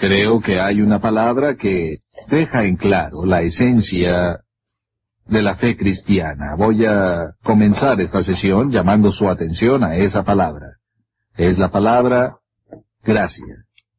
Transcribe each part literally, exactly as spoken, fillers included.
Creo que hay una palabra que deja en claro la esencia de la fe cristiana. Voy a comenzar esta sesión llamando su atención a esa palabra. Es la palabra gracia.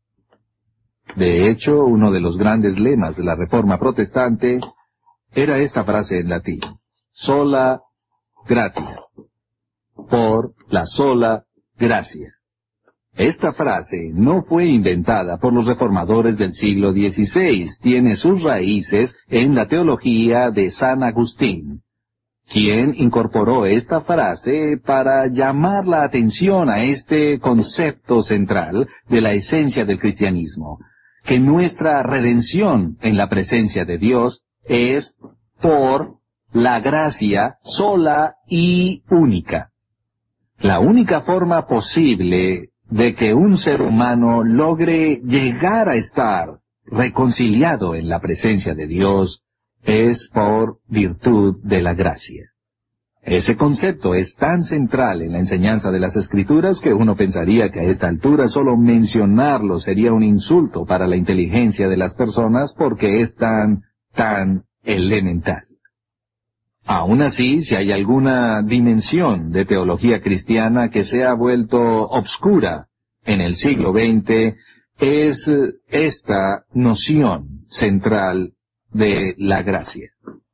De hecho, uno de los grandes lemas de la Reforma Protestante era esta frase en latín: sola gratia, por la sola gracia. Esta frase no fue inventada por los reformadores del siglo dieciséis, tiene sus raíces en la teología de San Agustín, quien incorporó esta frase para llamar la atención a este concepto central de la esencia del cristianismo, que nuestra redención en la presencia de Dios es por la gracia sola y única. La única forma posible de que un ser humano logre llegar a estar reconciliado en la presencia de Dios es por virtud de la gracia. Ese concepto es tan central en la enseñanza de las Escrituras que uno pensaría que a esta altura solo mencionarlo sería un insulto para la inteligencia de las personas porque es tan, tan elemental. Aún así, si hay alguna dimensión de teología cristiana que se ha vuelto obscura en el siglo veinte, es esta noción central de la gracia.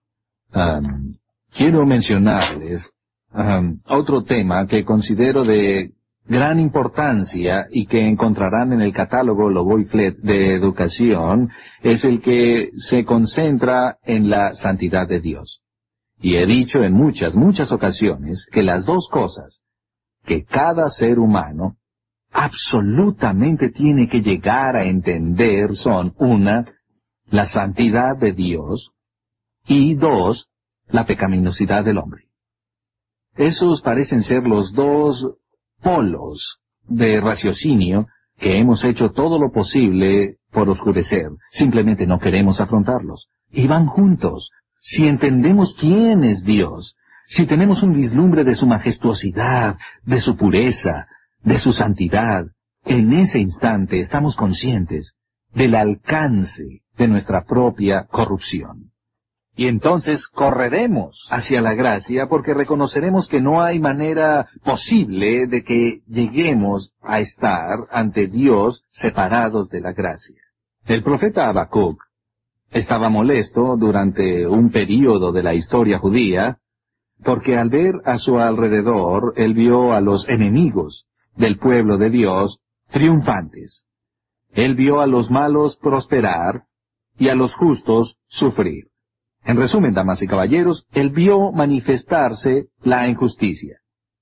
Um, quiero mencionarles um, otro tema que considero de gran importancia y que encontrarán en el catálogo Lobo y Flett de educación, es el que se concentra en la santidad de Dios. Y he dicho en muchas, muchas ocasiones que las dos cosas que cada ser humano absolutamente tiene que llegar a entender son, una, la santidad de Dios, y dos, la pecaminosidad del hombre. Esos parecen ser los dos polos de raciocinio que hemos hecho todo lo posible por oscurecer. Simplemente no queremos afrontarlos. Y van juntos. Si entendemos quién es Dios, si tenemos un vislumbre de su majestuosidad, de su pureza, de su santidad, en ese instante estamos conscientes del alcance de nuestra propia corrupción. Y entonces correremos hacia la gracia porque reconoceremos que no hay manera posible de que lleguemos a estar ante Dios separados de la gracia. El profeta Habacuc estaba molesto durante un período de la historia judía, porque al ver a su alrededor, él vio a los enemigos del pueblo de Dios triunfantes. Él vio a los malos prosperar y a los justos sufrir. En resumen, damas y caballeros, él vio manifestarse la injusticia.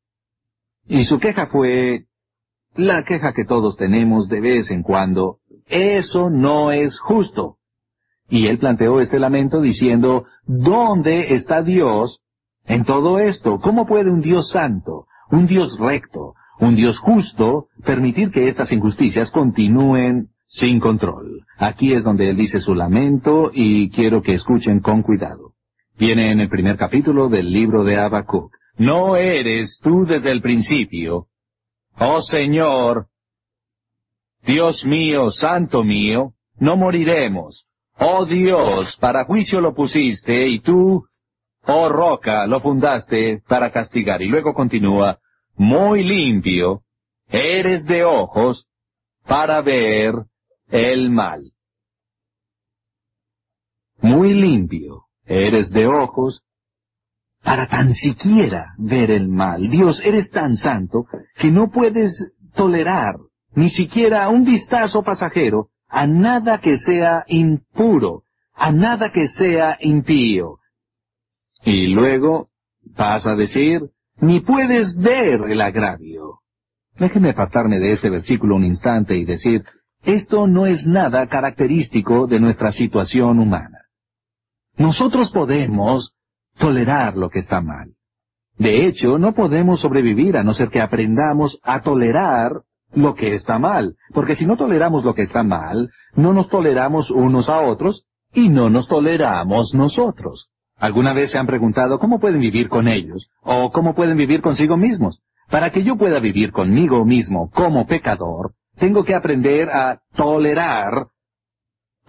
Y su queja fue la queja que todos tenemos de vez en cuando: eso no es justo. Y él planteó este lamento diciendo: ¿dónde está Dios en todo esto? ¿Cómo puede un Dios santo, un Dios recto, un Dios justo, permitir que estas injusticias continúen sin control? Aquí es donde él dice su lamento y quiero que escuchen con cuidado. Viene en el primer capítulo del libro de Habacuc. ¿No eres tú desde el principio, oh Señor, Dios mío, santo mío? No moriremos. Oh Dios, para juicio lo pusiste, y tú, oh roca, lo fundaste para castigar. Y luego continúa: muy limpio eres de ojos para ver el mal. Muy limpio eres de ojos para tan siquiera ver el mal. Dios, eres tan santo que no puedes tolerar ni siquiera un vistazo pasajero a nada que sea impuro, a nada que sea impío. Y luego pasa a decir: ni puedes ver el agravio. Déjenme apartarme de este versículo un instante y decir, esto no es nada característico de nuestra situación humana. Nosotros podemos tolerar lo que está mal. De hecho, no podemos sobrevivir a no ser que aprendamos a tolerar lo que está mal, porque si no toleramos lo que está mal, no nos toleramos unos a otros y no nos toleramos nosotros. ¿Alguna vez se han preguntado cómo pueden vivir con ellos o cómo pueden vivir consigo mismos? Para que yo pueda vivir conmigo mismo como pecador, tengo que aprender a tolerar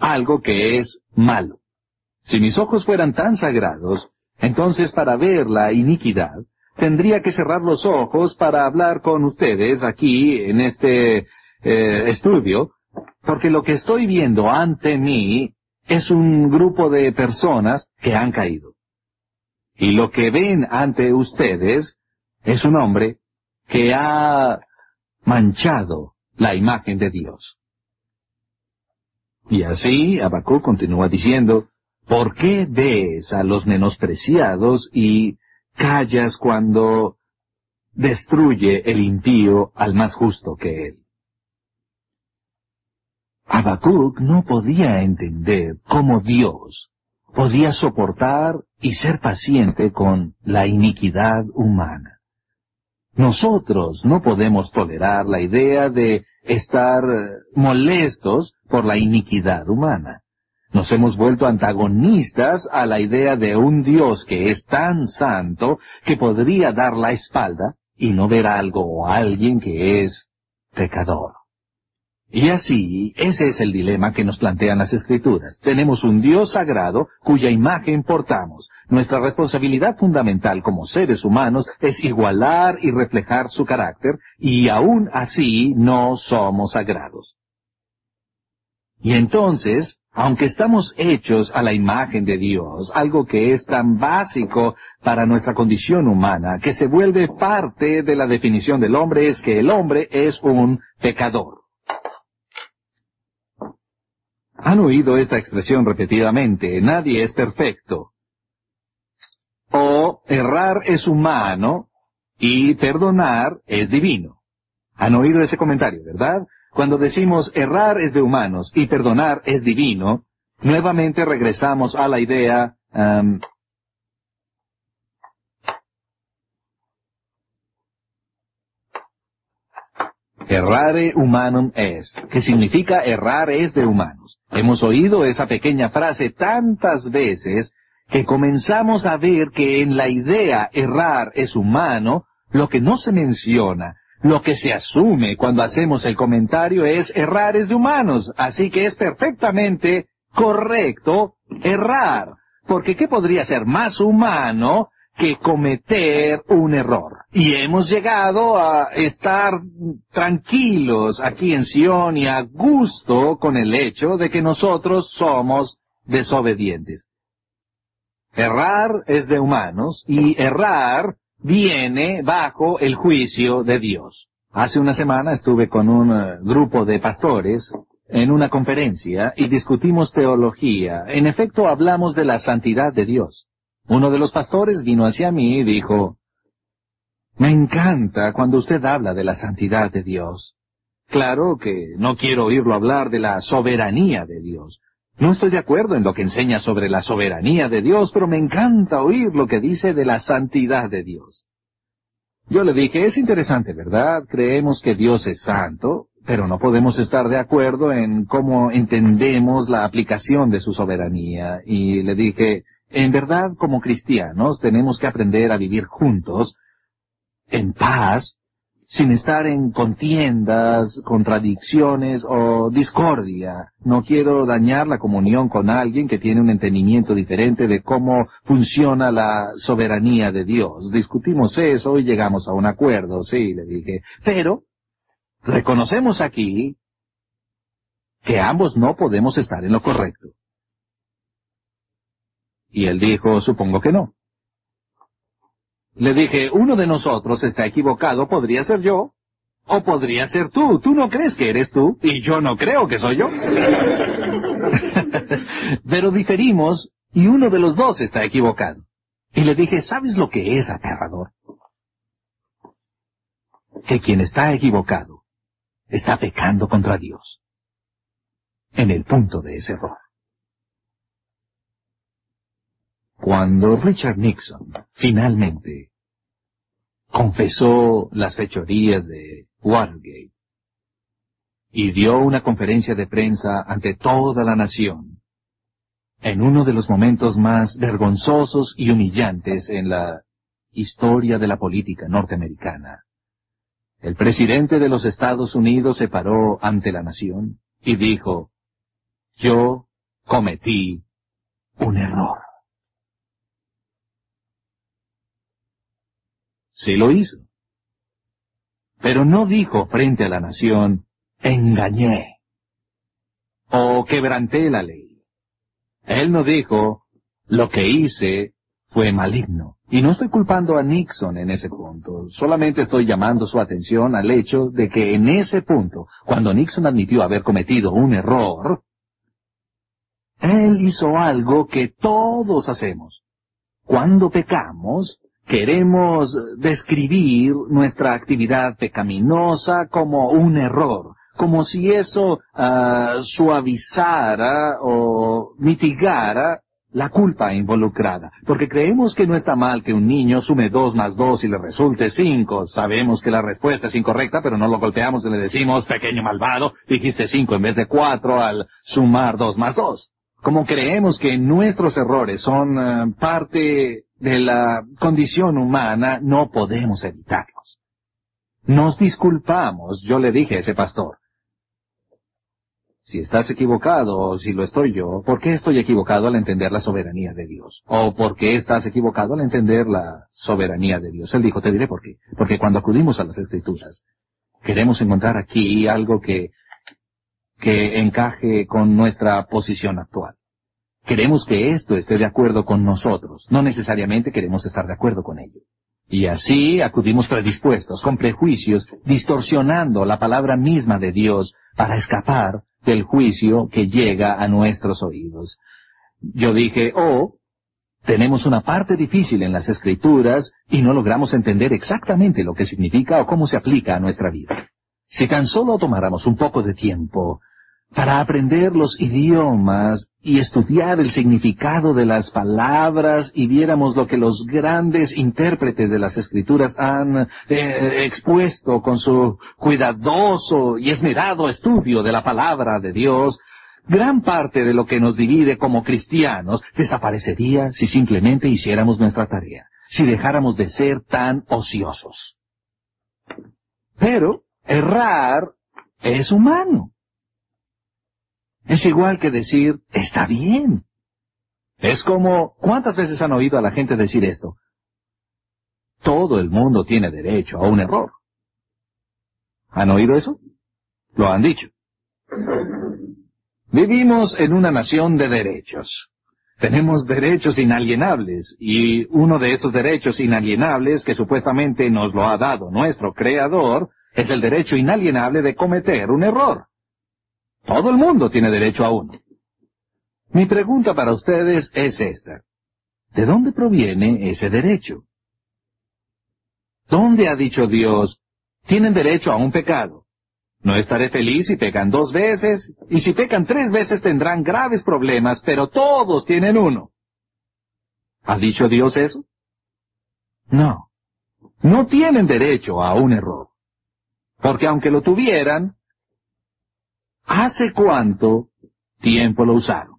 algo que es malo. Si mis ojos fueran tan sagrados, entonces para ver la iniquidad, tendría que cerrar los ojos para hablar con ustedes aquí en este eh, estudio, porque lo que estoy viendo ante mí es un grupo de personas que han caído. Y lo que ven ante ustedes es un hombre que ha manchado la imagen de Dios. Y así Habacuc continúa diciendo, ¿por qué ves a los menospreciados y callas cuando destruye el impío al más justo que él? Habacuc no podía entender cómo Dios podía soportar y ser paciente con la iniquidad humana. Nosotros no podemos tolerar la idea de estar molestos por la iniquidad humana. Nos hemos vuelto antagonistas a la idea de un Dios que es tan santo que podría dar la espalda y no ver algo o a alguien que es pecador. Y así, ese es el dilema que nos plantean las Escrituras. Tenemos un Dios sagrado cuya imagen portamos. Nuestra responsabilidad fundamental como seres humanos es igualar y reflejar su carácter, y aún así no somos sagrados. Y entonces, aunque estamos hechos a la imagen de Dios, algo que es tan básico para nuestra condición humana, que se vuelve parte de la definición del hombre, es que el hombre es un pecador. Han oído esta expresión repetidamente, nadie es perfecto. O errar es humano y perdonar es divino. Han oído ese comentario, ¿verdad? Cuando decimos errar es de humanos y perdonar es divino, nuevamente regresamos a la idea, um, errare humanum est, que significa errar es de humanos. Hemos oído esa pequeña frase tantas veces que comenzamos a ver que en la idea errar es humano, lo que no se menciona, lo que se asume cuando hacemos el comentario es errar es de humanos, así que es perfectamente correcto errar, porque ¿qué podría ser más humano que cometer un error? Y hemos llegado a estar tranquilos aquí en Sion y a gusto con el hecho de que nosotros somos desobedientes. Errar es de humanos y errar viene bajo el juicio de Dios. Hace una semana estuve con un uh, grupo de pastores en una conferencia y discutimos teología. En efecto, hablamos de la santidad de Dios. Uno de los pastores vino hacia mí y dijo, «Me encanta cuando usted habla de la santidad de Dios. Claro que no quiero oírlo hablar de la soberanía de Dios. No estoy de acuerdo en lo que enseña sobre la soberanía de Dios, pero me encanta oír lo que dice de la santidad de Dios». Yo le dije, es interesante, ¿verdad? Creemos que Dios es santo, pero no podemos estar de acuerdo en cómo entendemos la aplicación de su soberanía. Y le dije, en verdad, como cristianos, tenemos que aprender a vivir juntos, en paz, sin estar en contiendas, contradicciones o discordia. No quiero dañar la comunión con alguien que tiene un entendimiento diferente de cómo funciona la soberanía de Dios. Discutimos eso y llegamos a un acuerdo, sí, le dije. Pero reconocemos aquí que ambos no podemos estar en lo correcto. Y él dijo, supongo que no. Le dije, uno de nosotros está equivocado, podría ser yo, o podría ser tú. Tú no crees que eres tú, y yo no creo que soy yo. Pero diferimos, y uno de los dos está equivocado. Y le dije, ¿sabes lo que es aterrador? Que quien está equivocado está pecando contra Dios. En el punto de ese error. Cuando Richard Nixon finalmente confesó las fechorías de Watergate y dio una conferencia de prensa ante toda la nación, en uno de los momentos más vergonzosos y humillantes en la historia de la política norteamericana, el presidente de los Estados Unidos se paró ante la nación y dijo, yo cometí un error. Sí lo hizo. Pero no dijo frente a la nación, engañé, o quebranté la ley. Él no dijo, lo que hice fue maligno. Y no estoy culpando a Nixon en ese punto, solamente estoy llamando su atención al hecho de que en ese punto, cuando Nixon admitió haber cometido un error, él hizo algo que todos hacemos. Cuando pecamos, queremos describir nuestra actividad pecaminosa como un error, como si eso uh, suavizara o mitigara la culpa involucrada, porque creemos que no está mal que un niño sume dos más dos y le resulte cinco. Sabemos que la respuesta es incorrecta, pero no lo golpeamos y le decimos, pequeño malvado, dijiste cinco en vez de cuatro al sumar dos más dos. Como creemos que nuestros errores son uh, parte de la condición humana, no podemos evitarlos. Nos disculpamos, yo le dije a ese pastor. Si estás equivocado, o si lo estoy yo, ¿por qué estoy equivocado al entender la soberanía de Dios? ¿O por qué estás equivocado al entender la soberanía de Dios? Él dijo, te diré por qué. Porque cuando acudimos a las Escrituras, queremos encontrar aquí algo que, que encaje con nuestra posición actual. Queremos que esto esté de acuerdo con nosotros, no necesariamente queremos estar de acuerdo con ello. Y así acudimos predispuestos, con prejuicios, distorsionando la palabra misma de Dios para escapar del juicio que llega a nuestros oídos. Yo dije, oh, tenemos una parte difícil en las Escrituras y no logramos entender exactamente lo que significa o cómo se aplica a nuestra vida. Si tan solo tomáramos un poco de tiempo para aprender los idiomas y estudiar el significado de las palabras y viéramos lo que los grandes intérpretes de las Escrituras han eh, expuesto con su cuidadoso y esmerado estudio de la palabra de Dios, gran parte de lo que nos divide como cristianos desaparecería si simplemente hiciéramos nuestra tarea, si dejáramos de ser tan ociosos. Pero errar es humano. Es igual que decir, está bien. Es como, ¿cuántas veces han oído a la gente decir esto? Todo el mundo tiene derecho a un error. ¿Han oído eso? Lo han dicho. Vivimos en una nación de derechos. Tenemos derechos inalienables, y uno de esos derechos inalienables que supuestamente nos lo ha dado nuestro Creador es el derecho inalienable de cometer un error. Todo el mundo tiene derecho a uno. Mi pregunta para ustedes es esta. ¿De dónde proviene ese derecho? ¿Dónde ha dicho Dios, tienen derecho a un pecado? No estaré feliz si pecan dos veces, y si pecan tres veces tendrán graves problemas, pero todos tienen uno. ¿Ha dicho Dios eso? No. No tienen derecho a un error. Porque aunque lo tuvieran, ¿hace cuánto tiempo lo usaron?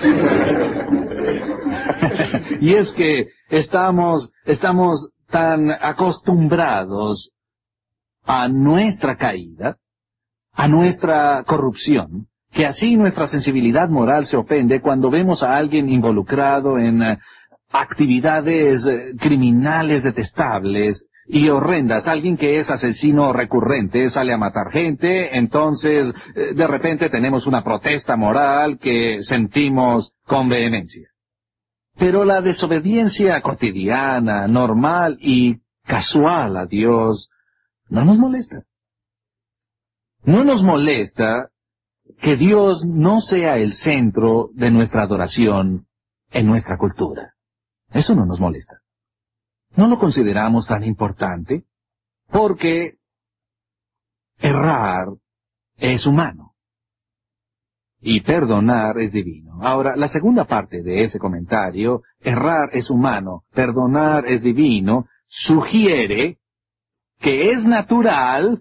Y es que estamos, estamos tan acostumbrados a nuestra caída, a nuestra corrupción, que así nuestra sensibilidad moral se ofende cuando vemos a alguien involucrado en uh, actividades uh, criminales detestables y horrendas. Alguien que es asesino recurrente, sale a matar gente, entonces uh, de repente tenemos una protesta moral que sentimos con vehemencia. Pero la desobediencia cotidiana, normal y casual a Dios no nos molesta. No nos molesta que Dios no sea el centro de nuestra adoración en nuestra cultura. Eso no nos molesta. No lo consideramos tan importante porque errar es humano y perdonar es divino. Ahora, la segunda parte de ese comentario, errar es humano, perdonar es divino, sugiere que es natural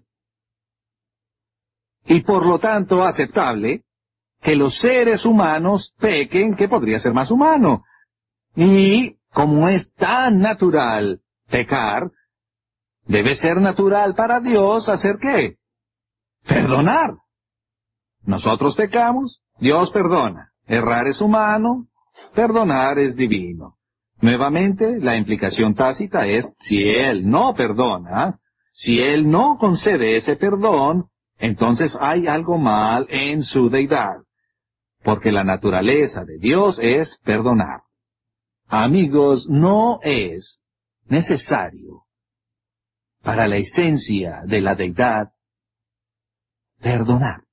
y por lo tanto aceptable que los seres humanos pequen, que podría ser más humano. Y como es tan natural pecar, debe ser natural para Dios hacer ¿qué? Perdonar. Nosotros pecamos, Dios perdona. Errar es humano, perdonar es divino. Nuevamente, la implicación tácita es, si Él no perdona, si Él no concede ese perdón, entonces hay algo mal en su deidad, porque la naturaleza de Dios es perdonar. Amigos, no es necesario para la esencia de la deidad perdonar.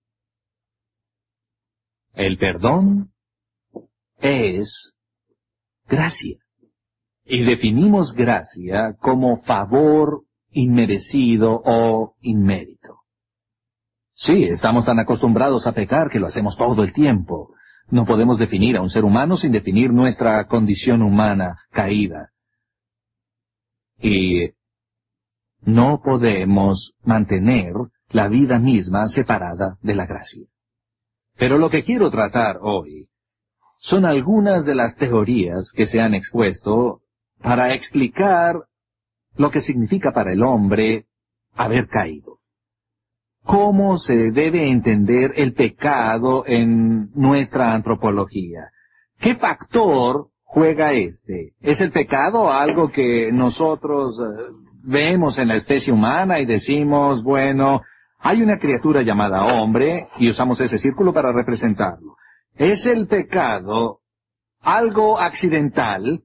El perdón es gracia. Y definimos gracia como favor inmerecido o inmérito. Sí, estamos tan acostumbrados a pecar que lo hacemos todo el tiempo. No podemos definir a un ser humano sin definir nuestra condición humana caída. Y no podemos mantener la vida misma separada de la gracia. Pero lo que quiero tratar hoy son algunas de las teorías que se han expuesto para explicar lo que significa para el hombre haber caído. ¿Cómo se debe entender el pecado en nuestra antropología? ¿Qué factor juega este? ¿Es el pecado algo que nosotros eh, vemos en la especie humana y decimos, bueno, hay una criatura llamada hombre y usamos ese círculo para representarlo? ¿Es el pecado algo accidental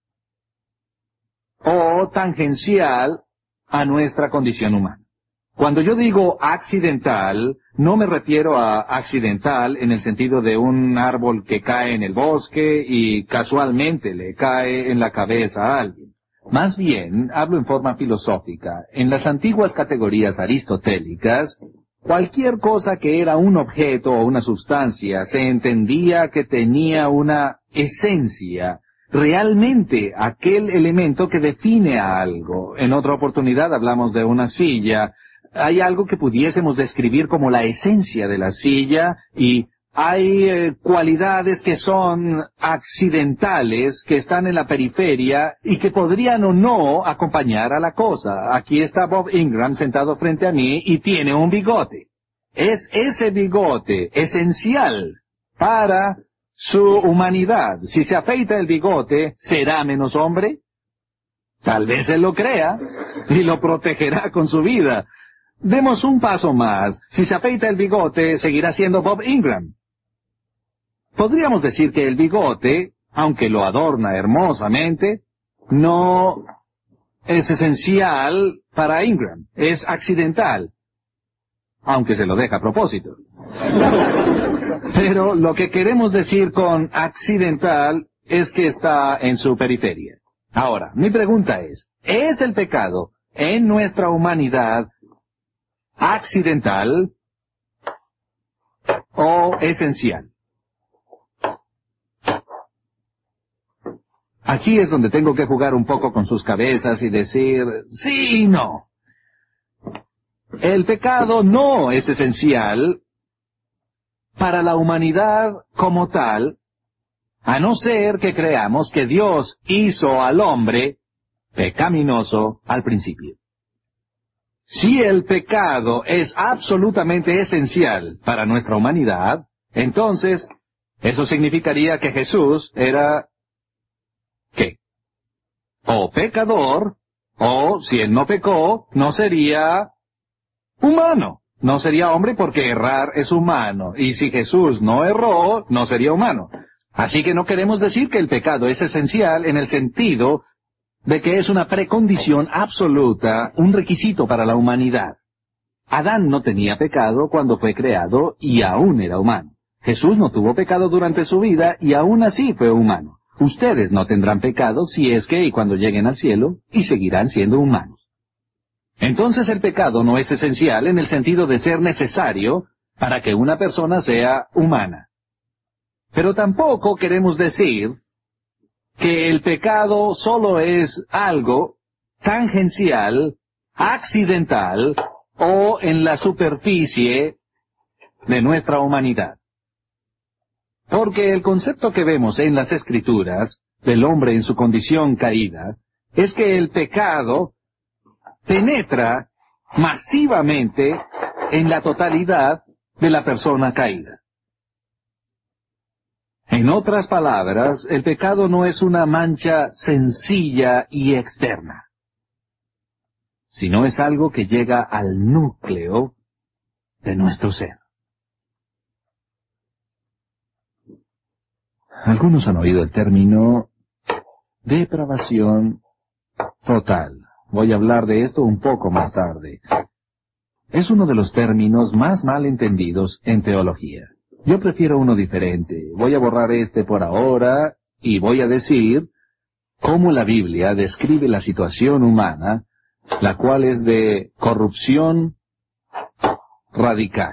o tangencial a nuestra condición humana? Cuando yo digo accidental, no me refiero a accidental en el sentido de un árbol que cae en el bosque y casualmente le cae en la cabeza a alguien. Más bien, hablo en forma filosófica. En las antiguas categorías aristotélicas, cualquier cosa que era un objeto o una sustancia se entendía que tenía una esencia, realmente aquel elemento que define a algo. En otra oportunidad hablamos de una silla. Hay algo que pudiésemos describir como la esencia de la silla y hay eh, cualidades que son accidentales, que están en la periferia y que podrían o no acompañar a la cosa. Aquí está Bob Ingram sentado frente a mí y tiene un bigote. Es ese bigote esencial para su humanidad. Si se afeita el bigote, ¿será menos hombre? Tal vez él lo crea y lo protegerá con su vida. Demos un paso más. Si se afeita el bigote, seguirá siendo Bob Ingram. Podríamos decir que el bigote, aunque lo adorna hermosamente, no es esencial para Ingram. Es accidental, aunque se lo deja a propósito. Pero lo que queremos decir con accidental es que está en su periferia. Ahora, mi pregunta es, ¿es el pecado en nuestra humanidad accidental o esencial? Aquí es donde tengo que jugar un poco con sus cabezas y decir, sí y no. El pecado no es esencial para la humanidad como tal, a no ser que creamos que Dios hizo al hombre pecaminoso al principio. Si el pecado es absolutamente esencial para nuestra humanidad, entonces eso significaría que Jesús era, ¿qué? O pecador, o si él no pecó, no sería humano. No sería hombre porque errar es humano. Y si Jesús no erró, no sería humano. Así que no queremos decir que el pecado es esencial en el sentido de que es una precondición absoluta, un requisito para la humanidad. Adán no tenía pecado cuando fue creado y aún era humano. Jesús no tuvo pecado durante su vida y aún así fue humano. Ustedes no tendrán pecado si es que y cuando lleguen al cielo y seguirán siendo humanos. Entonces el pecado no es esencial en el sentido de ser necesario para que una persona sea humana. Pero tampoco queremos decir que el pecado solo es algo tangencial, accidental o en la superficie de nuestra humanidad. Porque el concepto que vemos en las Escrituras del hombre en su condición caída es que el pecado penetra masivamente en la totalidad de la persona caída. En otras palabras, el pecado no es una mancha sencilla y externa, sino es algo que llega al núcleo de nuestro ser. Algunos han oído el término depravación total. Voy a hablar de esto un poco más tarde. Es uno de los términos más mal entendidos en teología. Yo prefiero uno diferente. Voy a borrar este por ahora y voy a decir cómo la Biblia describe la situación humana, la cual es de corrupción radical.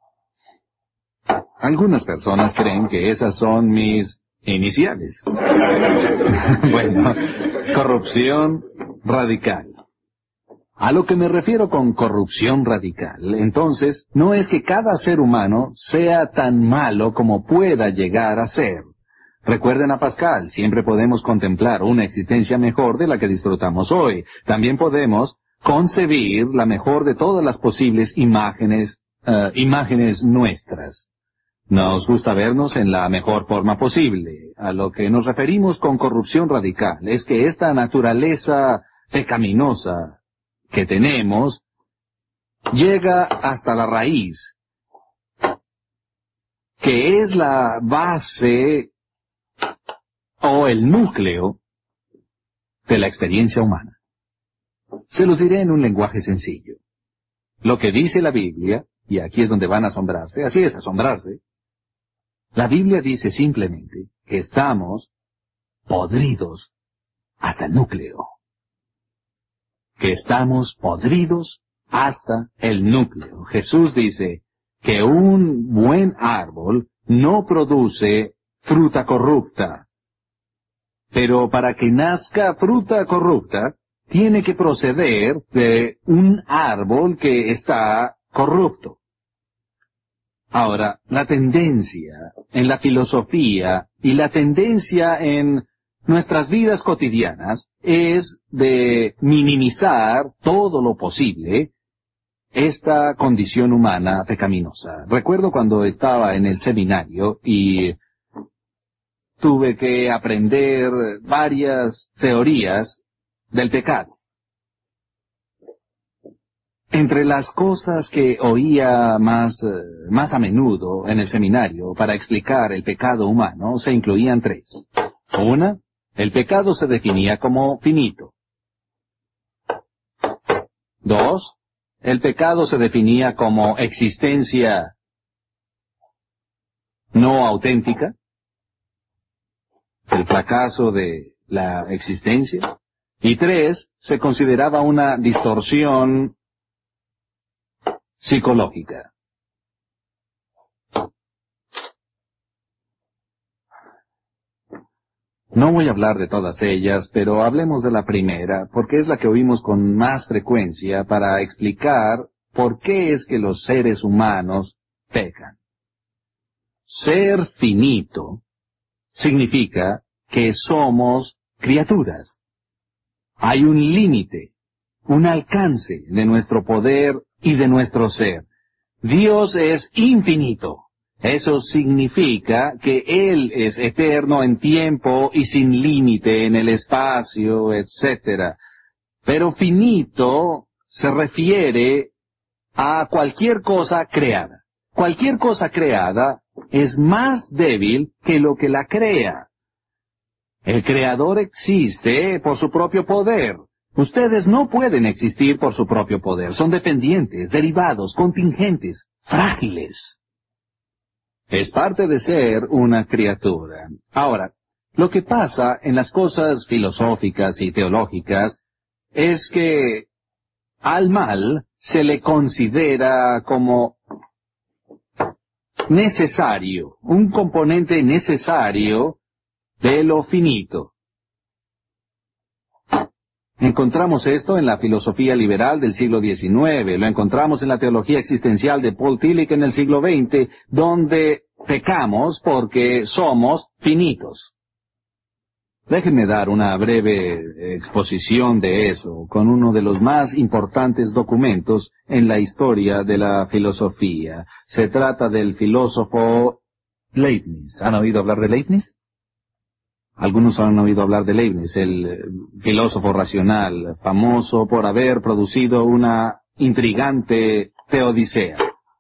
Algunas personas creen que esas son mis iniciales. Bueno, corrupción radical. A lo que me refiero con corrupción radical, entonces, no es que cada ser humano sea tan malo como pueda llegar a ser. Recuerden a Pascal, siempre podemos contemplar una existencia mejor de la que disfrutamos hoy. También podemos concebir la mejor de todas las posibles imágenes, uh, imágenes nuestras. Nos gusta vernos en la mejor forma posible. A lo que nos referimos con corrupción radical es que esta naturaleza pecaminosa que tenemos llega hasta la raíz, que es la base o el núcleo de la experiencia humana. Se los diré en un lenguaje sencillo. Lo que dice la Biblia, y aquí es donde van a asombrarse, así es asombrarse, la Biblia dice simplemente que estamos podridos hasta el núcleo. Que estamos podridos hasta el núcleo. Jesús dice que un buen árbol no produce fruta corrupta. Pero para que nazca fruta corrupta, tiene que proceder de un árbol que está corrupto. Ahora, la tendencia en la filosofía y la tendencia en nuestras vidas cotidianas es de minimizar todo lo posible esta condición humana pecaminosa. Recuerdo cuando estaba en el seminario y tuve que aprender varias teorías del pecado. Entre las cosas que oía más, eh, más a menudo en el seminario para explicar el pecado humano se incluían tres. Una, el pecado se definía como finito. Dos, el pecado se definía como existencia no auténtica, el fracaso de la existencia. Y tres, se consideraba una distorsión psicológica. No voy a hablar de todas ellas, pero hablemos de la primera, porque es la que oímos con más frecuencia para explicar por qué es que los seres humanos pecan. Ser finito significa que somos criaturas. Hay un límite, un alcance de nuestro poder y de nuestro ser. Dios es infinito. Eso significa que Él es eterno en tiempo y sin límite en el espacio, etcétera. Pero finito se refiere a cualquier cosa creada. Cualquier cosa creada es más débil que lo que la crea. El Creador existe por su propio poder. Ustedes no pueden existir por su propio poder. Son dependientes, derivados, contingentes, frágiles. Es parte de ser una criatura. Ahora, lo que pasa en las cosas filosóficas y teológicas es que al mal se le considera como necesario, un componente necesario de lo finito. Encontramos esto en la filosofía liberal del siglo diecinueve, lo encontramos en la teología existencial de Paul Tillich en el siglo veinte, donde pecamos porque somos finitos. Déjenme dar una breve exposición de eso con uno de los más importantes documentos en la historia de la filosofía. Se trata del filósofo Leibniz. ¿Han oído hablar de Leibniz? Algunos han oído hablar de Leibniz, el eh, filósofo racional, famoso por haber producido una intrigante teodicea.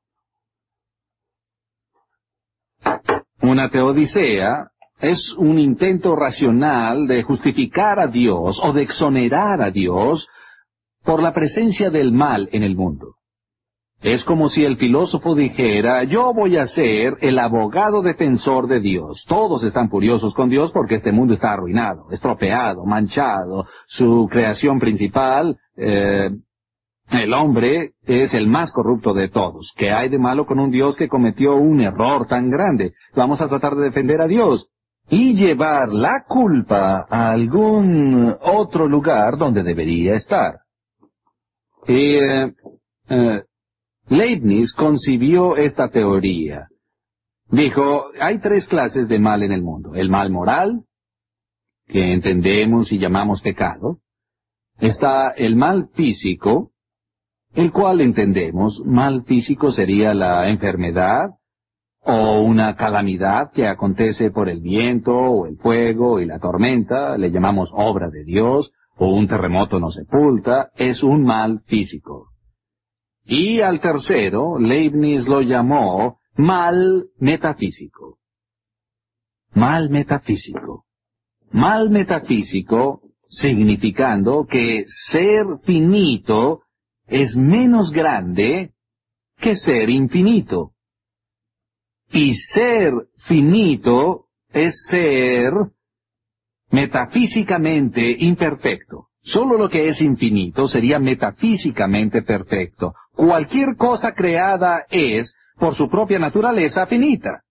Una teodicea es un intento racional de justificar a Dios o de exonerar a Dios por la presencia del mal en el mundo. Es como si el filósofo dijera, yo voy a ser el abogado defensor de Dios. Todos están furiosos con Dios porque este mundo está arruinado, estropeado, manchado. Su creación principal, eh, el hombre, es el más corrupto de todos. ¿Qué hay de malo con un Dios que cometió un error tan grande? Vamos a tratar de defender a Dios y llevar la culpa a algún otro lugar donde debería estar. Y eh, eh, Leibniz concibió esta teoría. Dijo, hay tres clases de mal en el mundo. El mal moral, que entendemos y llamamos pecado. Está el mal físico, el cual entendemos. Mal físico sería la enfermedad o una calamidad que acontece por el viento o el fuego y la tormenta. Le llamamos obra de Dios, o un terremoto nos sepulta. Es un mal físico. Y al tercero, Leibniz lo llamó mal metafísico. Mal metafísico. Mal metafísico significando que ser finito es menos grande que ser infinito. Y ser finito es ser metafísicamente imperfecto. Solo lo que es infinito sería metafísicamente perfecto. Cualquier cosa creada es, por su propia naturaleza, finita.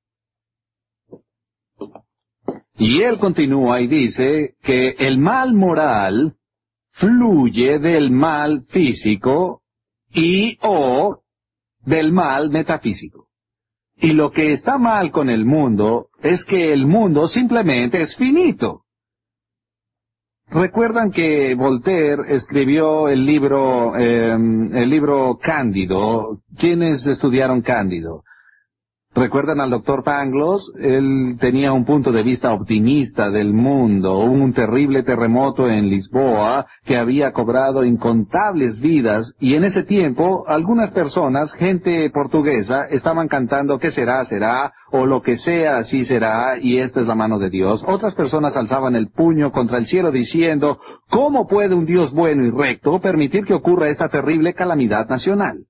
Y él continúa y dice que el mal moral fluye del mal físico y o del mal metafísico. Y lo que está mal con el mundo es que el mundo simplemente es finito. ¿Recuerdan que Voltaire escribió el libro, eh, el libro Cándido? ¿Quiénes estudiaron Cándido? ¿Recuerdan al doctor Pangloss? Él tenía un punto de vista optimista del mundo, un terrible terremoto en Lisboa que había cobrado incontables vidas, y en ese tiempo algunas personas, gente portuguesa, estaban cantando ¿qué será, será? O lo que sea, así será, y esta es la mano de Dios. Otras personas alzaban el puño contra el cielo diciendo ¿cómo puede un Dios bueno y recto permitir que ocurra esta terrible calamidad nacional?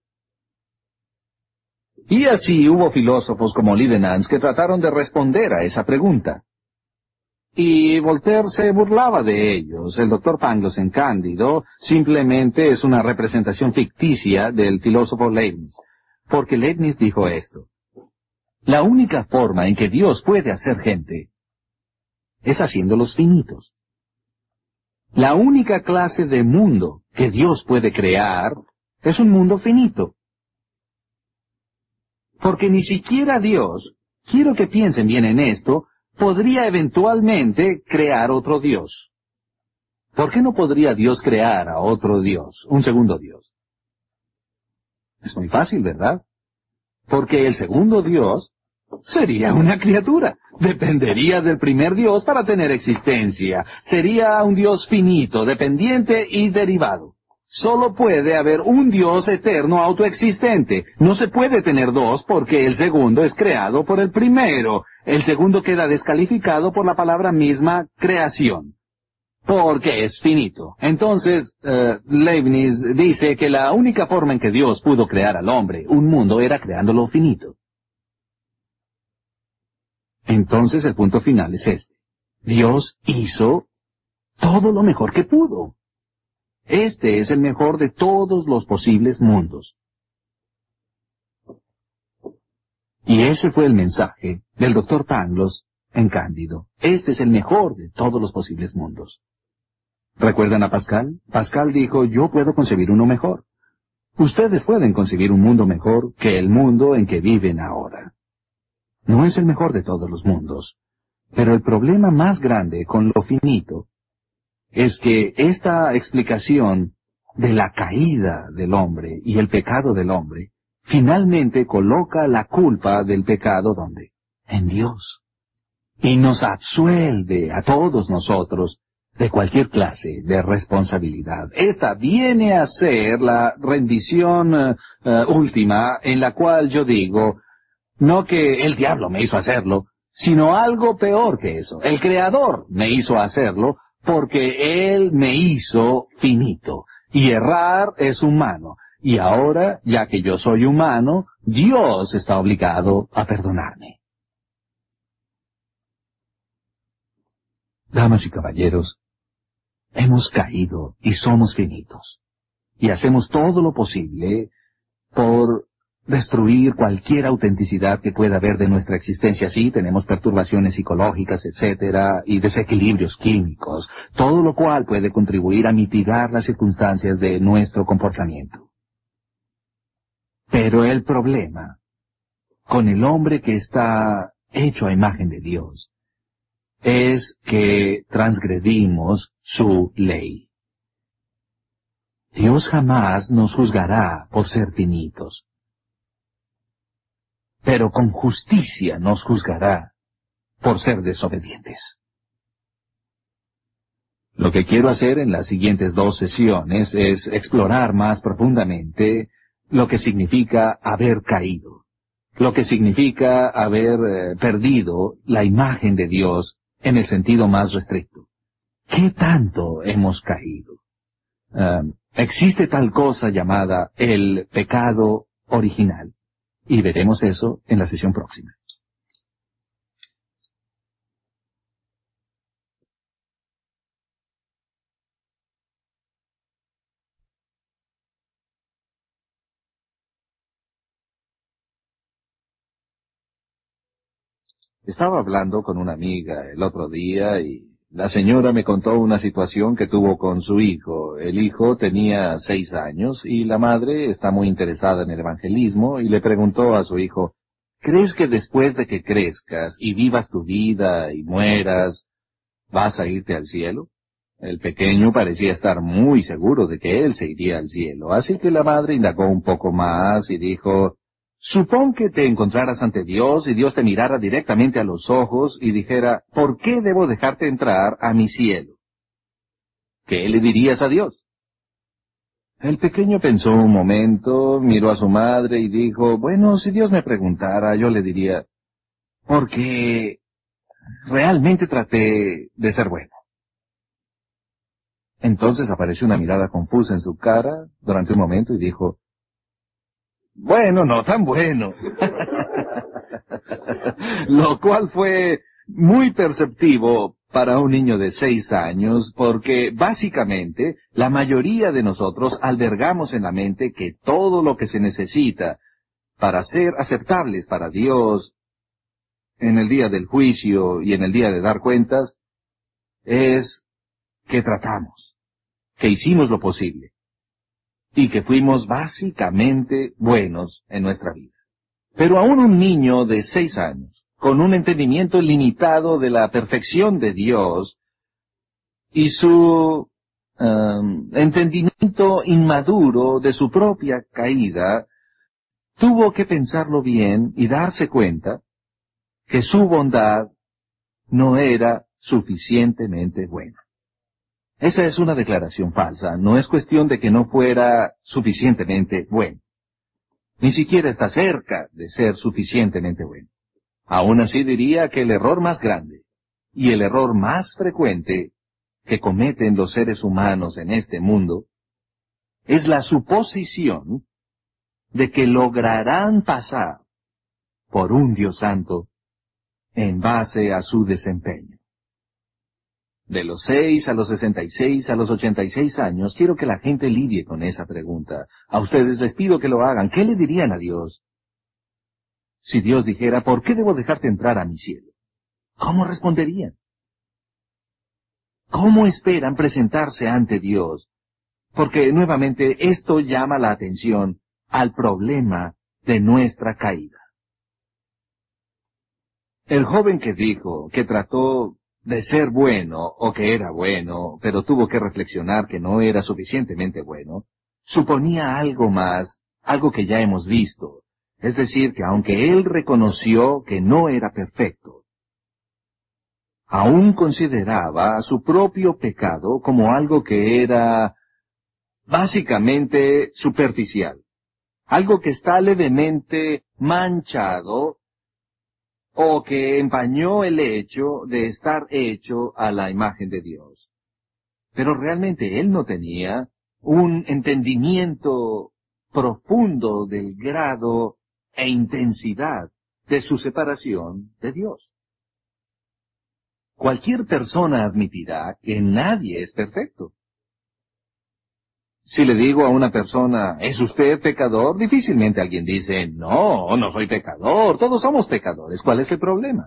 Y así hubo filósofos como Leibniz que trataron de responder a esa pregunta. Y Voltaire se burlaba de ellos. El doctor Pangloss en Cándido simplemente es una representación ficticia del filósofo Leibniz. Porque Leibniz dijo esto: la única forma en que Dios puede hacer gente es haciéndolos finitos. La única clase de mundo que Dios puede crear es un mundo finito. Porque ni siquiera Dios, quiero que piensen bien en esto, podría eventualmente crear otro Dios. ¿Por qué no podría Dios crear a otro Dios, un segundo Dios? Es muy fácil, ¿verdad? Porque el segundo Dios sería una criatura. Dependería del primer Dios para tener existencia. Sería un Dios finito, dependiente y derivado. Solo puede haber un Dios eterno autoexistente. No se puede tener dos porque el segundo es creado por el primero. El segundo queda descalificado por la palabra misma creación, porque es finito. Entonces, uh, Leibniz dice que la única forma en que Dios pudo crear al hombre, un mundo, era creándolo finito. Entonces el punto final es este: Dios hizo todo lo mejor que pudo. Este es el mejor de todos los posibles mundos. Y ese fue el mensaje del doctor Pangloss en Cándido. Este es el mejor de todos los posibles mundos. ¿Recuerdan a Pascal? Pascal dijo, yo puedo concebir uno mejor. Ustedes pueden concebir un mundo mejor que el mundo en que viven ahora. No es el mejor de todos los mundos, pero el problema más grande con lo finito es que esta explicación de la caída del hombre y el pecado del hombre finalmente coloca la culpa del pecado ¿dónde? en Dios. Y nos absuelve a todos nosotros de cualquier clase de responsabilidad. Esta viene a ser la rendición uh, uh, última en la cual yo digo, no que el diablo me hizo hacerlo, sino algo peor que eso. El Creador me hizo hacerlo porque Él me hizo finito. Y errar es humano. Y ahora, ya que yo soy humano, Dios está obligado a perdonarme. Damas y caballeros, hemos caído y somos finitos. Y hacemos todo lo posible por destruir cualquier autenticidad que pueda haber de nuestra existencia. Sí, tenemos perturbaciones psicológicas, etcétera, y desequilibrios químicos, todo lo cual puede contribuir a mitigar las circunstancias de nuestro comportamiento. Pero el problema con el hombre que está hecho a imagen de Dios es que transgredimos su ley. Dios jamás nos juzgará por ser finitos, pero con justicia nos juzgará por ser desobedientes. Lo que quiero hacer en las siguientes dos sesiones es explorar más profundamente lo que significa haber caído, lo que significa haber eh, perdido la imagen de Dios en el sentido más restricto. ¿Qué tanto hemos caído? Uh, existe tal cosa llamada el pecado original, y veremos eso en la sesión próxima. Estaba hablando con una amiga el otro día y la señora me contó una situación que tuvo con su hijo. El hijo tenía seis años y la madre está muy interesada en el evangelismo y le preguntó a su hijo, ¿crees que después de que crezcas y vivas tu vida y mueras, vas a irte al cielo? El pequeño parecía estar muy seguro de que él se iría al cielo, así que la madre indagó un poco más y dijo, supón que te encontraras ante Dios y Dios te mirara directamente a los ojos y dijera, ¿por qué debo dejarte entrar a mi cielo? ¿Qué le dirías a Dios? El pequeño pensó un momento, miró a su madre y dijo, bueno, si Dios me preguntara, yo le diría, porque realmente traté de ser bueno. Entonces apareció una mirada confusa en su cara durante un momento y dijo, bueno, no tan bueno. Lo cual fue muy perceptivo para un niño de seis años, porque básicamente la mayoría de nosotros albergamos en la mente que todo lo que se necesita para ser aceptables para Dios en el día del juicio y en el día de dar cuentas es que tratamos, que hicimos lo posible y que fuimos básicamente buenos en nuestra vida. Pero aún un niño de seis años, con un entendimiento limitado de la perfección de Dios y su um, entendimiento inmaduro de su propia caída, tuvo que pensarlo bien y darse cuenta que su bondad no era suficientemente buena. Esa es una declaración falsa. No es cuestión de que no fuera suficientemente bueno. Ni siquiera está cerca de ser suficientemente bueno. Aún así diría que el error más grande y el error más frecuente que cometen los seres humanos en este mundo es la suposición de que lograrán pasar por un Dios santo en base a su desempeño. De los seis a los sesenta y seis a los ochenta y seis años, quiero que la gente lidie con esa pregunta. A ustedes les pido que lo hagan. ¿Qué le dirían a Dios? Si Dios dijera, ¿por qué debo dejarte entrar a mi cielo? ¿Cómo responderían? ¿Cómo esperan presentarse ante Dios? Porque, nuevamente, esto llama la atención al problema de nuestra caída. El joven que dijo que trató de ser bueno o que era bueno, pero tuvo que reflexionar que no era suficientemente bueno, suponía algo más, algo que ya hemos visto. Es decir, que aunque él reconoció que no era perfecto, aún consideraba su propio pecado como algo que era básicamente superficial, algo que está levemente manchado o que empañó el hecho de estar hecho a la imagen de Dios. Pero realmente él no tenía un entendimiento profundo del grado e intensidad de su separación de Dios. Cualquier persona admitirá que nadie es perfecto. Si le digo a una persona, ¿es usted pecador?, difícilmente alguien dice, no, no soy pecador, todos somos pecadores. ¿Cuál es el problema?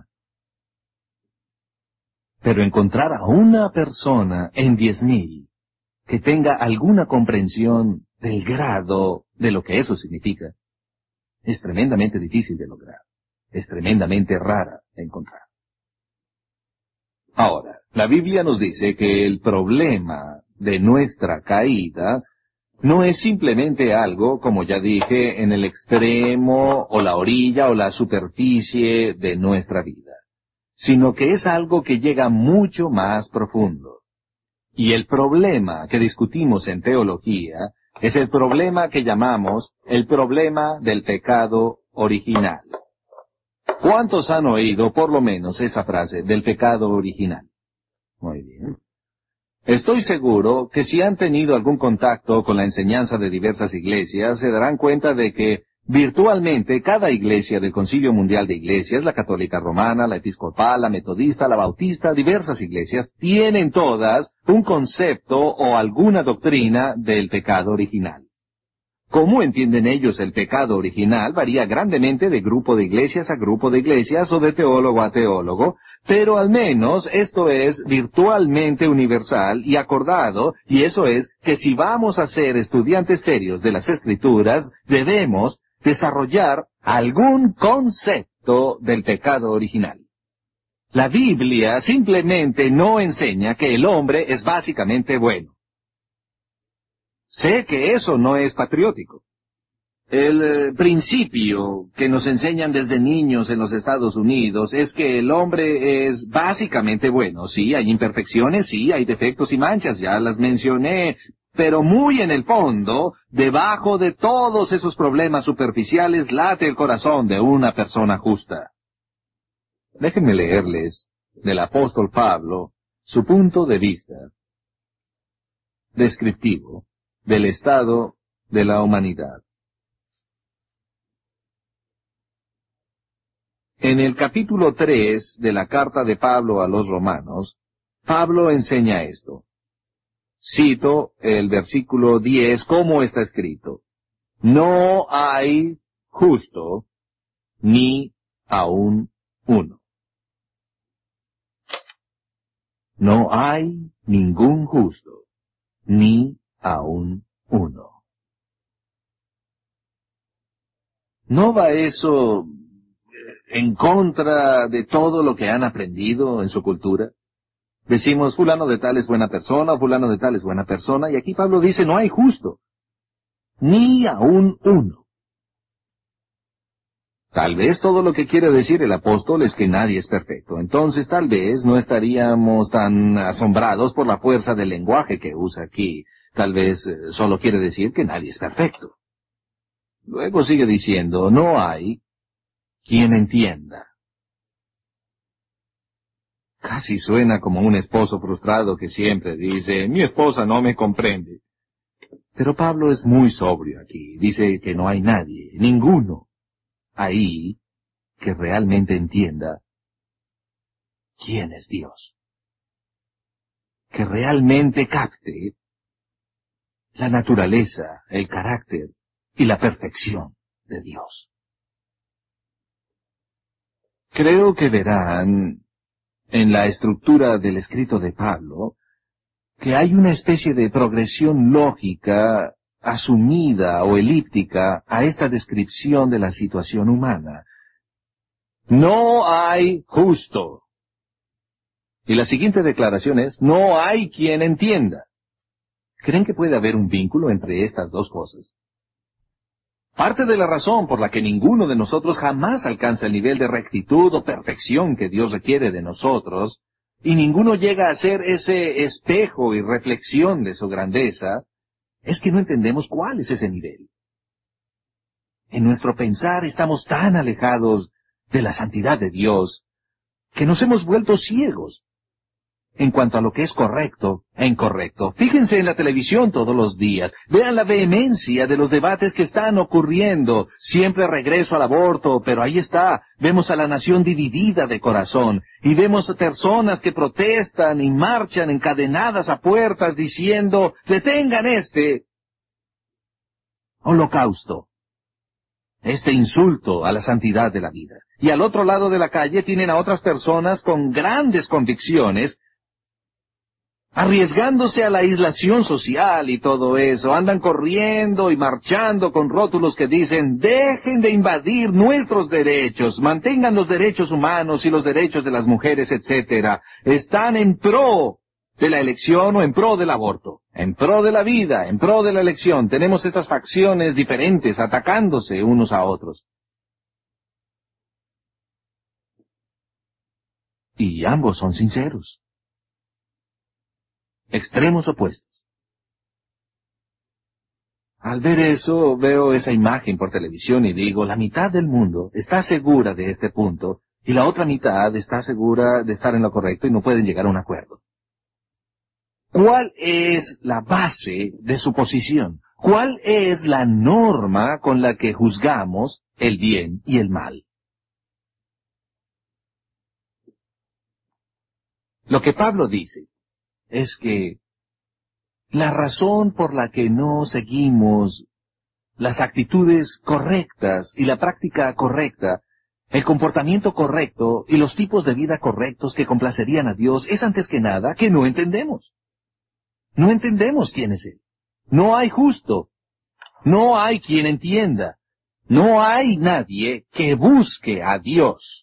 Pero encontrar a una persona en diez mil que tenga alguna comprensión del grado de lo que eso significa, es tremendamente difícil de lograr. Es tremendamente rara de encontrar. Ahora, la Biblia nos dice que el problema de nuestra caída no es simplemente algo, como ya dije, en el extremo o la orilla o la superficie de nuestra vida, sino que es algo que llega mucho más profundo. Y el problema que discutimos en teología es el problema que llamamos el problema del pecado original. ¿Cuántos han oído por lo menos esa frase del pecado original? Muy bien. Estoy seguro que si han tenido algún contacto con la enseñanza de diversas iglesias, se darán cuenta de que virtualmente cada iglesia del Concilio Mundial de Iglesias, la católica romana, la episcopal, la metodista, la bautista, diversas iglesias, tienen todas un concepto o alguna doctrina del pecado original. ¿Cómo entienden ellos el pecado original? Varía grandemente de grupo de iglesias a grupo de iglesias o de teólogo a teólogo, pero al menos esto es virtualmente universal y acordado, y eso es que si vamos a ser estudiantes serios de las Escrituras, debemos desarrollar algún concepto del pecado original. La Biblia simplemente no enseña que el hombre es básicamente bueno. Sé que eso no es patriótico. El eh, principio que nos enseñan desde niños en los Estados Unidos es que el hombre es básicamente bueno. Sí, hay imperfecciones, sí, hay defectos y manchas, ya las mencioné, pero muy en el fondo, debajo de todos esos problemas superficiales, late el corazón de una persona justa. Déjenme leerles del apóstol Pablo su punto de vista descriptivo del estado de la humanidad. En el capítulo tres de la carta de Pablo a los romanos, Pablo enseña esto. Cito el versículo diez, como está escrito. No hay justo, ni aun uno. No hay ningún justo, ni aun uno. ¿No va eso en contra de todo lo que han aprendido en su cultura? Decimos, fulano de tal es buena persona, fulano de tal es buena persona, y aquí Pablo dice, no hay justo, ni aun uno. Tal vez todo lo que quiere decir el apóstol es que nadie es perfecto. Entonces tal vez no estaríamos tan asombrados por la fuerza del lenguaje que usa aquí. Tal vez eh, solo quiere decir que nadie es perfecto. Luego sigue diciendo, no hay quien entienda. Casi suena como un esposo frustrado que siempre dice, mi esposa no me comprende. Pero Pablo es muy sobrio aquí. Dice que no hay nadie, ninguno, ahí que realmente entienda quién es Dios. Que realmente capte la naturaleza, el carácter y la perfección de Dios. Creo que verán en la estructura del escrito de Pablo que hay una especie de progresión lógica asumida o elíptica a esta descripción de la situación humana. No hay justo. Y la siguiente declaración es, no hay quien entienda. ¿Creen que puede haber un vínculo entre estas dos cosas? Parte de la razón por la que ninguno de nosotros jamás alcanza el nivel de rectitud o perfección que Dios requiere de nosotros, y ninguno llega a ser ese espejo y reflexión de su grandeza, es que no entendemos cuál es ese nivel. En nuestro pensar estamos tan alejados de la santidad de Dios que nos hemos vuelto ciegos en cuanto a lo que es correcto e incorrecto. Fíjense en la televisión todos los días. Vean la vehemencia de los debates que están ocurriendo. Siempre regreso al aborto, pero ahí está. Vemos a la nación dividida de corazón. Y vemos a personas que protestan y marchan encadenadas a puertas diciendo, detengan este holocausto, este insulto a la santidad de la vida. Y al otro lado de la calle tienen a otras personas con grandes convicciones, arriesgándose a la aislación social y todo eso. Andan corriendo y marchando con rótulos que dicen, dejen de invadir nuestros derechos, mantengan los derechos humanos y los derechos de las mujeres, etcétera. Están en pro de la elección o en pro del aborto, en pro de la vida, en pro de la elección. Tenemos estas facciones diferentes atacándose unos a otros. Y ambos son sinceros. Extremos opuestos. Al ver eso, veo esa imagen por televisión y digo, la mitad del mundo está segura de este punto y la otra mitad está segura de estar en lo correcto y no pueden llegar a un acuerdo. ¿Cuál es la base de su posición? ¿Cuál es la norma con la que juzgamos el bien y el mal? Lo que Pablo dice es que la razón por la que no seguimos las actitudes correctas y la práctica correcta, el comportamiento correcto y los tipos de vida correctos que complacerían a Dios es antes que nada que no entendemos. No entendemos quién es Él. No hay justo. No hay quien entienda. No hay nadie que busque a Dios.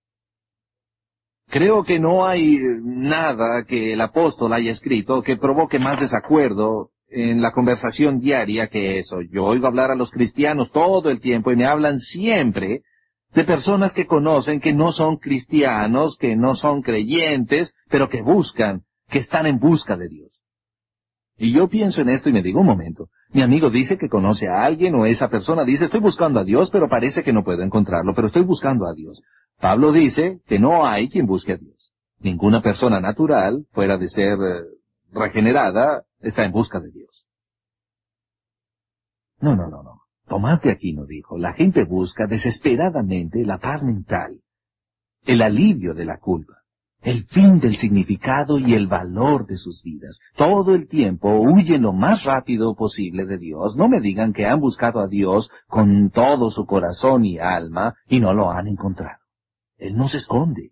Creo que no hay nada que el apóstol haya escrito que provoque más desacuerdo en la conversación diaria que eso. Yo oigo hablar a los cristianos todo el tiempo y me hablan siempre de personas que conocen que no son cristianos, que no son creyentes, pero que buscan, que están en busca de Dios. Y yo pienso en esto y me digo, un momento, mi amigo dice que conoce a alguien o esa persona dice, estoy buscando a Dios, pero parece que no puedo encontrarlo, pero estoy buscando a Dios. Pablo dice que no hay quien busque a Dios. Ninguna persona natural, fuera de ser eh, regenerada, está en busca de Dios. No, no, no, no. Tomás de Aquino dijo, la gente busca desesperadamente la paz mental, el alivio de la culpa, el fin del significado y el valor de sus vidas. Todo el tiempo huyen lo más rápido posible de Dios. No me digan que han buscado a Dios con todo su corazón y alma y no lo han encontrado. Él no se esconde.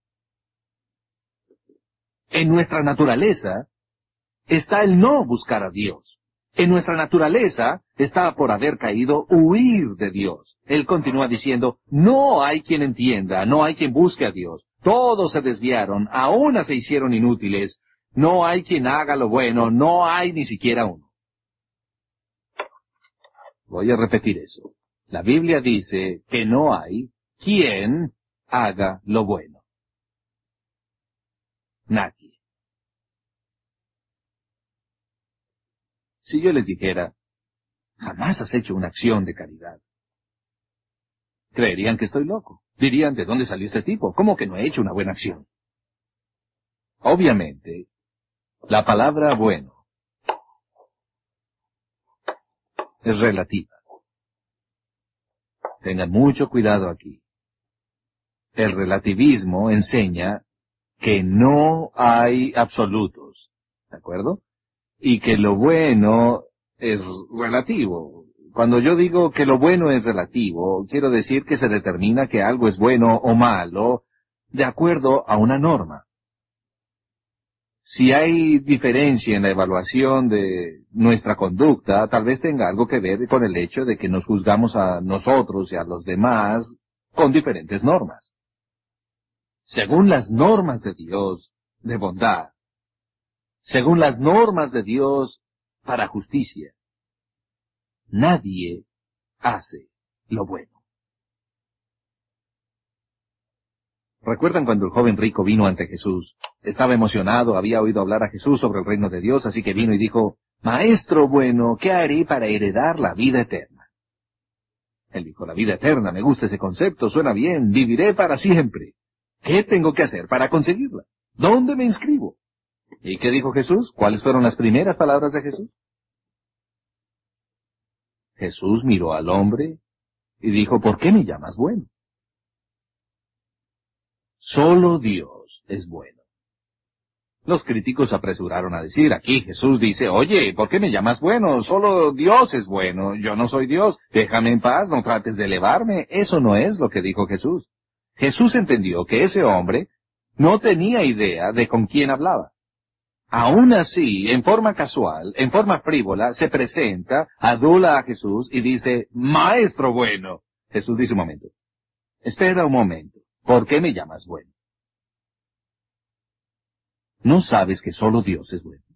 En nuestra naturaleza está el no buscar a Dios. En nuestra naturaleza está por haber caído huir de Dios. Él continúa diciendo, no hay quien entienda, no hay quien busque a Dios. Todos se desviaron, a una se hicieron inútiles. No hay quien haga lo bueno, no hay ni siquiera uno. Voy a repetir eso. La Biblia dice que no hay quien haga lo bueno. Nadie. Si yo les dijera, jamás has hecho una acción de caridad, creerían que estoy loco. Dirían, ¿de dónde salió este tipo? ¿Cómo que no he hecho una buena acción? Obviamente, la palabra bueno es relativa. Tengan mucho cuidado aquí. El relativismo enseña que no hay absolutos, ¿de acuerdo? Y que lo bueno es relativo. Cuando yo digo que lo bueno es relativo, quiero decir que se determina que algo es bueno o malo de acuerdo a una norma. Si hay diferencia en la evaluación de nuestra conducta, tal vez tenga algo que ver con el hecho de que nos juzgamos a nosotros y a los demás con diferentes normas. Según las normas de Dios de bondad, según las normas de Dios para justicia, nadie hace lo bueno. ¿Recuerdan cuando el joven rico vino ante Jesús? Estaba emocionado, había oído hablar a Jesús sobre el reino de Dios, así que vino y dijo, «Maestro bueno, ¿qué haré para heredar la vida eterna?» Él dijo, «La vida eterna, me gusta ese concepto, suena bien, viviré para siempre. ¿Qué tengo que hacer para conseguirla? ¿Dónde me inscribo?» ¿Y qué dijo Jesús? ¿Cuáles fueron las primeras palabras de Jesús? Jesús miró al hombre y dijo, «¿Por qué me llamas bueno?» Solo Dios es bueno. Los críticos apresuraron a decir, aquí Jesús dice, «Oye, ¿por qué me llamas bueno? Solo Dios es bueno, yo no soy Dios, déjame en paz, no trates de elevarme». Eso no es lo que dijo Jesús. Jesús entendió que ese hombre no tenía idea de con quién hablaba. Aún así, en forma casual, en forma frívola, se presenta, adula a Jesús y dice, «Maestro bueno». Jesús dice un momento, «Espera un momento, ¿por qué me llamas bueno? ¿No sabes que solo Dios es bueno?»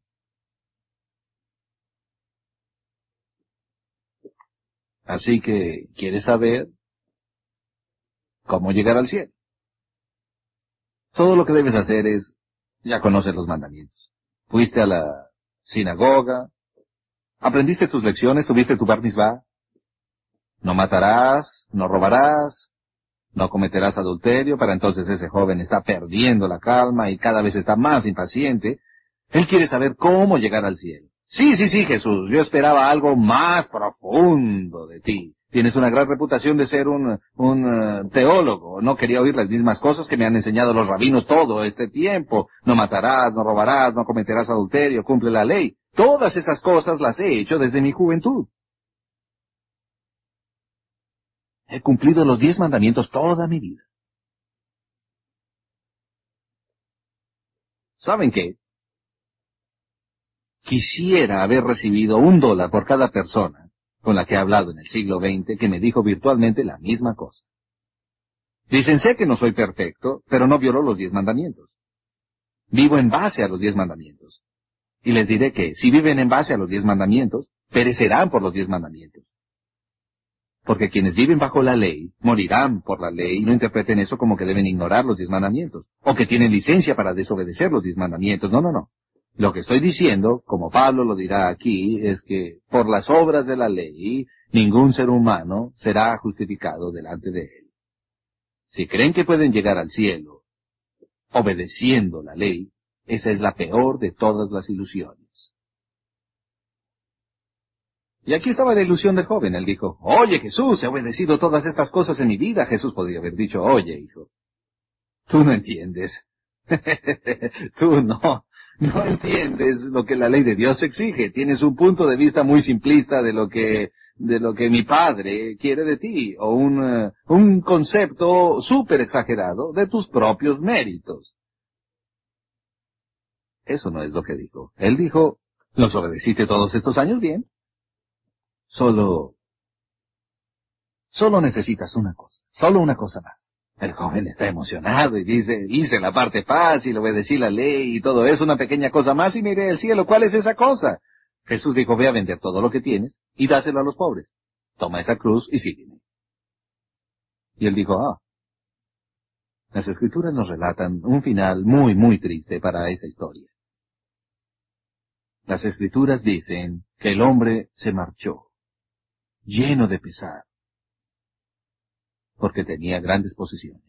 Así que, ¿quieres saber cómo llegar al cielo? Todo lo que debes hacer es, ya conoces los mandamientos. Fuiste a la sinagoga, aprendiste tus lecciones, tuviste tu bar mitzvah. No matarás, no robarás, no cometerás adulterio. Para entonces ese joven está perdiendo la calma y cada vez está más impaciente. Él quiere saber cómo llegar al cielo. Sí, sí, sí, Jesús, yo esperaba algo más profundo de ti. Tienes una gran reputación de ser un, un uh, teólogo. No quería oír las mismas cosas que me han enseñado los rabinos todo este tiempo. No matarás, no robarás, no cometerás adulterio, cumple la ley. Todas esas cosas las he hecho desde mi juventud. He cumplido los diez mandamientos toda mi vida. ¿Saben qué? Quisiera haber recibido un dólar por cada persona con la que he hablado en el siglo veinte que me dijo virtualmente la misma cosa. Dicen, sé que no soy perfecto, pero no violo los diez mandamientos. Vivo en base a los diez mandamientos. Y les diré que, si viven en base a los diez mandamientos, perecerán por los diez mandamientos. Porque quienes viven bajo la ley, morirán por la ley, y no interpreten eso como que deben ignorar los diez mandamientos, o que tienen licencia para desobedecer los diez mandamientos. No, no, no. Lo que estoy diciendo, como Pablo lo dirá aquí, es que por las obras de la ley, ningún ser humano será justificado delante de él. Si creen que pueden llegar al cielo obedeciendo la ley, esa es la peor de todas las ilusiones. Y aquí estaba la ilusión del joven. Él dijo, «Oye, Jesús, he obedecido todas estas cosas en mi vida». Jesús podría haber dicho, «Oye, hijo, tú no entiendes. Tú no, no entiendes lo que la ley de Dios exige. Tienes un punto de vista muy simplista de lo que, de lo que mi padre quiere de ti, o un, uh, un concepto súper exagerado de tus propios méritos». Eso no es lo que dijo. Él dijo, «¿Los obedeciste todos estos años bien? Solo, solo necesitas una cosa, solo una cosa más». El joven está emocionado y dice, hice la parte fácil, obedecí la ley y todo eso, una pequeña cosa más y me iré al cielo. ¿Cuál es esa cosa? Jesús dijo, ve a vender todo lo que tienes y dáselo a los pobres. Toma esa cruz y sígueme. Y él dijo, ah, las Escrituras nos relatan un final muy, muy triste para esa historia. Las Escrituras dicen que el hombre se marchó, lleno de pesar, porque tenía grandes posesiones.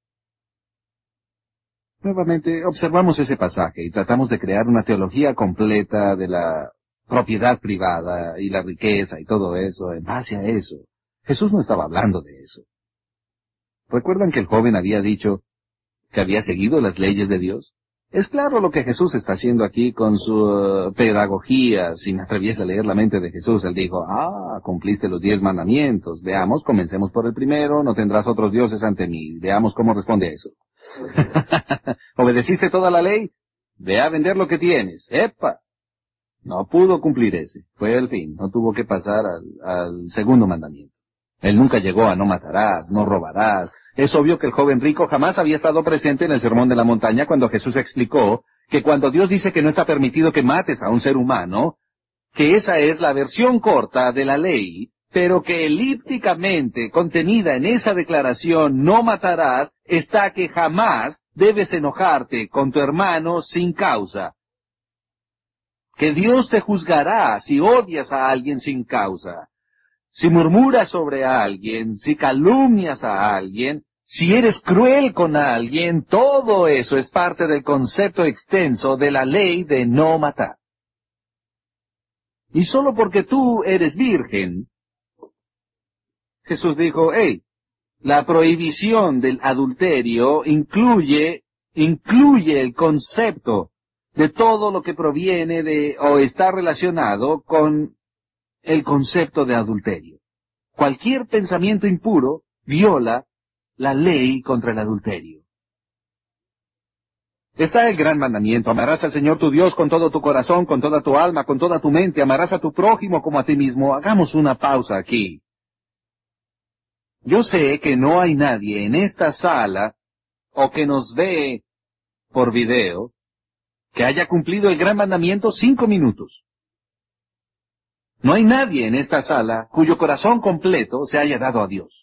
Nuevamente, observamos ese pasaje y tratamos de crear una teología completa de la propiedad privada y la riqueza y todo eso, en base a eso. Jesús no estaba hablando de eso. ¿Recuerdan que el joven había dicho que había seguido las leyes de Dios? Es claro lo que Jesús está haciendo aquí con su uh, pedagogía. Si me atreviese a leer la mente de Jesús, él dijo, ah, cumpliste los diez mandamientos. Veamos, comencemos por el primero, no tendrás otros dioses ante mí. Veamos cómo responde a eso. ¿Obedeciste toda la ley? Ve a vender lo que tienes. ¡Epa! No pudo cumplir ese. Fue el fin. No tuvo que pasar al, al segundo mandamiento. Él nunca llegó a no matarás, no robarás. Es obvio que el joven rico jamás había estado presente en el Sermón de la Montaña cuando Jesús explicó que cuando Dios dice que no está permitido que mates a un ser humano, que esa es la versión corta de la ley, pero que elípticamente contenida en esa declaración no matarás, está que jamás debes enojarte con tu hermano sin causa. Que Dios te juzgará si odias a alguien sin causa. Si murmuras sobre alguien, si calumnias a alguien, si eres cruel con alguien, todo eso es parte del concepto extenso de la ley de no matar. Y solo porque tú eres virgen, Jesús dijo, hey, la prohibición del adulterio incluye, incluye el concepto de todo lo que proviene de o está relacionado con el concepto de adulterio. Cualquier pensamiento impuro viola la ley contra el adulterio. Está el gran mandamiento: amarás al Señor tu Dios con todo tu corazón, con toda tu alma, con toda tu mente, amarás a tu prójimo como a ti mismo. Hagamos una pausa aquí. Yo sé que no hay nadie en esta sala o que nos ve por video que haya cumplido el gran mandamiento cinco minutos. No hay nadie en esta sala cuyo corazón completo se haya dado a Dios.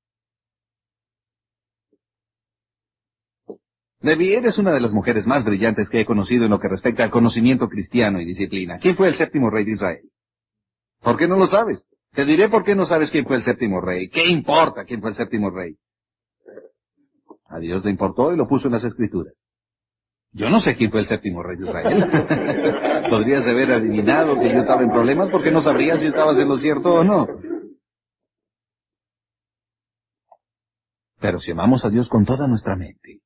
Debbie, eres una de las mujeres más brillantes que he conocido en lo que respecta al conocimiento cristiano y disciplina. ¿Quién fue el séptimo rey de Israel? ¿Por qué no lo sabes? Te diré por qué no sabes quién fue el séptimo rey. ¿Qué importa quién fue el séptimo rey? A Dios le importó y lo puso en las Escrituras. Yo no sé quién fue el séptimo rey de Israel. Podrías haber adivinado que yo estaba en problemas porque no sabrías si estabas en lo cierto o no. Pero si amamos a Dios con toda nuestra mente,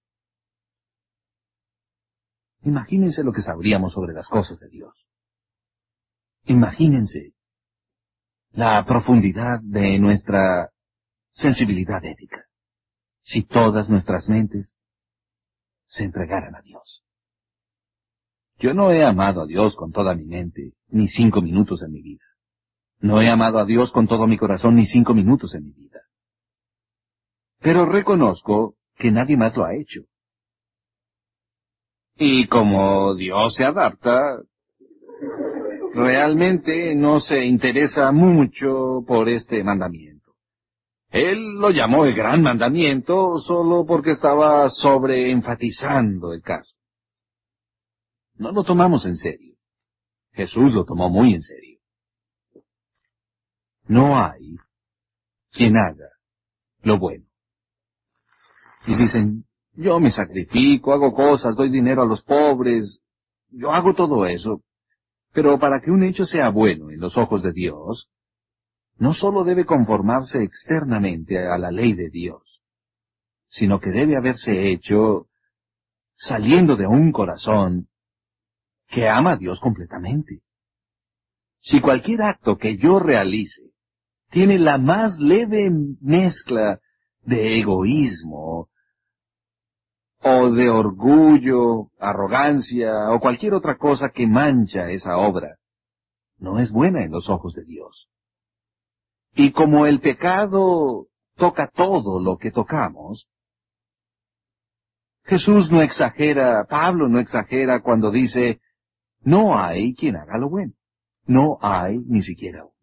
imagínense lo que sabríamos sobre las cosas de Dios. Imagínense la profundidad de nuestra sensibilidad ética si todas nuestras mentes se entregaran a Dios. Yo no he amado a Dios con toda mi mente, ni cinco minutos en mi vida. No he amado a Dios con todo mi corazón, ni cinco minutos en mi vida. Pero reconozco que nadie más lo ha hecho. Y como Dios se adapta, realmente no se interesa mucho por este mandamiento. Él lo llamó el gran mandamiento solo porque estaba sobreenfatizando el caso. No lo tomamos en serio. Jesús lo tomó muy en serio. No hay quien haga lo bueno. Y dicen, yo me sacrifico, hago cosas, doy dinero a los pobres, yo hago todo eso. Pero para que un hecho sea bueno en los ojos de Dios, no solo debe conformarse externamente a la ley de Dios, sino que debe haberse hecho saliendo de un corazón que ama a Dios completamente. Si cualquier acto que yo realice tiene la más leve mezcla de egoísmo, o de orgullo, arrogancia, o cualquier otra cosa que mancha esa obra, no es buena en los ojos de Dios. Y como el pecado toca todo lo que tocamos, Jesús no exagera, Pablo no exagera cuando dice, no hay quien haga lo bueno. No hay ni siquiera uno.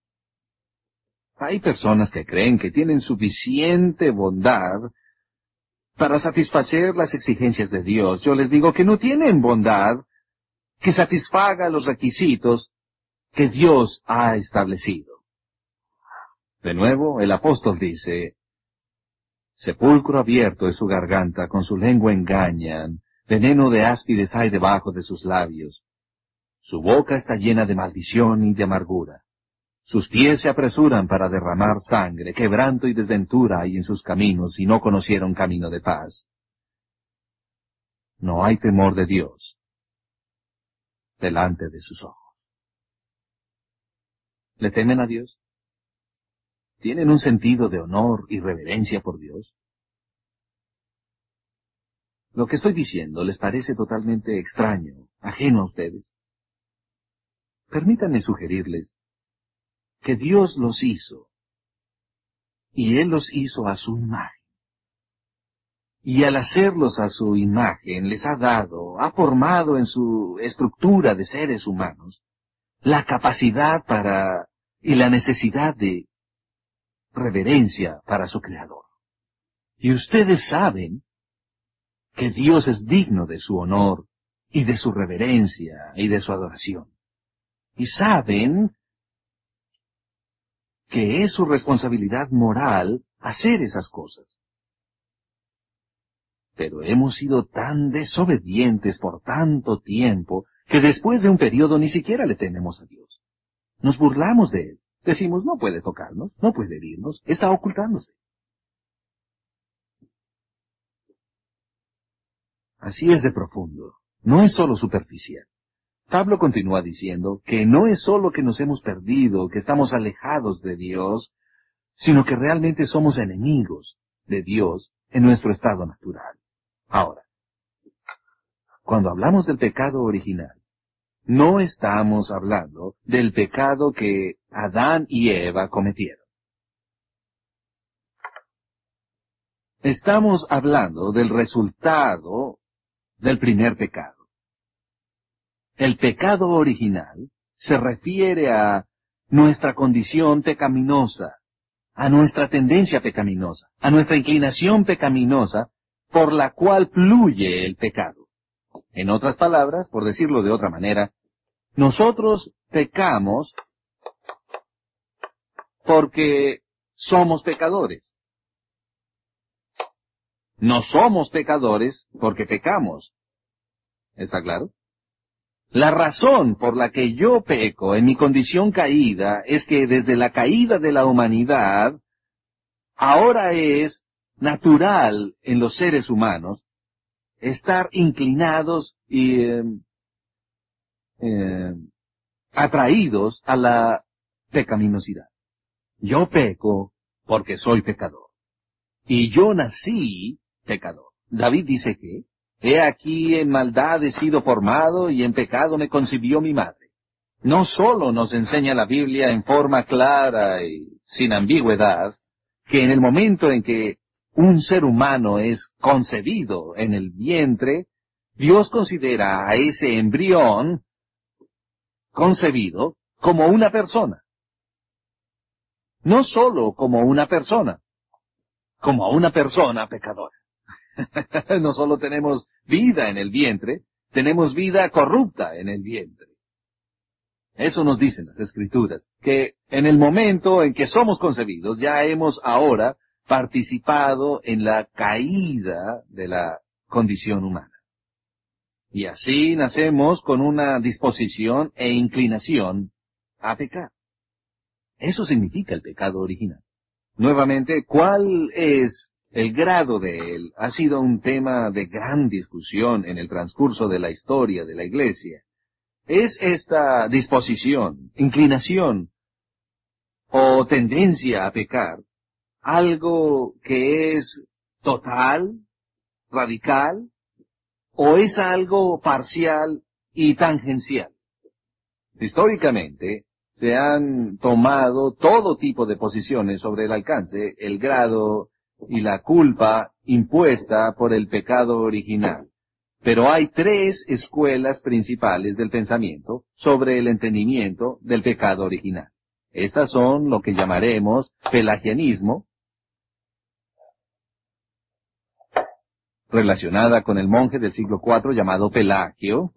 Hay personas que creen que tienen suficiente bondad para satisfacer las exigencias de Dios. Yo les digo que no tienen bondad que satisfaga los requisitos que Dios ha establecido. De nuevo, el apóstol dice, sepulcro abierto es su garganta, con su lengua engañan, veneno de áspides hay debajo de sus labios. Su boca está llena de maldición y de amargura. Sus pies se apresuran para derramar sangre, quebranto y desventura hay en sus caminos, y no conocieron camino de paz. No hay temor de Dios delante de sus ojos. ¿Le temen a Dios? ¿Tienen un sentido de honor y reverencia por Dios? Lo que estoy diciendo les parece totalmente extraño, ajeno a ustedes. Permítanme sugerirles que Dios los hizo, y Él los hizo a su imagen. Y al hacerlos a su imagen, les ha dado, ha formado en su estructura de seres humanos, la capacidad para, y la necesidad de reverencia para su Creador. Y ustedes saben que Dios es digno de su honor y de su reverencia y de su adoración. Y saben que es su responsabilidad moral hacer esas cosas. Pero hemos sido tan desobedientes por tanto tiempo que después de un periodo ni siquiera le tememos a Dios. Nos burlamos de Él. Decimos, no puede tocarnos, no puede herirnos, está ocultándose. Así es de profundo, no es solo superficial. Pablo continúa diciendo que no es solo que nos hemos perdido, que estamos alejados de Dios, sino que realmente somos enemigos de Dios en nuestro estado natural. Ahora, cuando hablamos del pecado original, no estamos hablando del pecado que Adán y Eva cometieron. Estamos hablando del resultado del primer pecado. El pecado original se refiere a nuestra condición pecaminosa, a nuestra tendencia pecaminosa, a nuestra inclinación pecaminosa por la cual fluye el pecado. En otras palabras, por decirlo de otra manera, nosotros pecamos porque somos pecadores. No somos pecadores porque pecamos. ¿Está claro? La razón por la que yo peco en mi condición caída es que desde la caída de la humanidad, ahora es natural en los seres humanos estar inclinados y eh, eh, atraídos a la pecaminosidad. Yo peco porque soy pecador. Y yo nací pecador. David dice que, he aquí en maldad he sido formado y en pecado me concibió mi madre. No solo nos enseña la Biblia en forma clara y sin ambigüedad, que en el momento en que un ser humano es concebido en el vientre, Dios considera a ese embrión concebido como una persona. No solo como una persona, como una persona pecadora. No solo tenemos vida en el vientre, tenemos vida corrupta en el vientre. Eso nos dicen las Escrituras, que en el momento en que somos concebidos, ya hemos ahora participado en la caída de la condición humana. Y así nacemos con una disposición e inclinación a pecar. Eso significa el pecado original. Nuevamente, ¿cuál es el grado de él? Ha sido un tema de gran discusión en el transcurso de la historia de la Iglesia. ¿Es esta disposición, inclinación o tendencia a pecar algo que es total, radical, o es algo parcial y tangencial? Históricamente, se han tomado todo tipo de posiciones sobre el alcance, el grado y la culpa impuesta por el pecado original. Pero hay tres escuelas principales del pensamiento sobre el entendimiento del pecado original. Estas son lo que llamaremos pelagianismo, relacionada con el monje del siglo cuatro llamado Pelagio.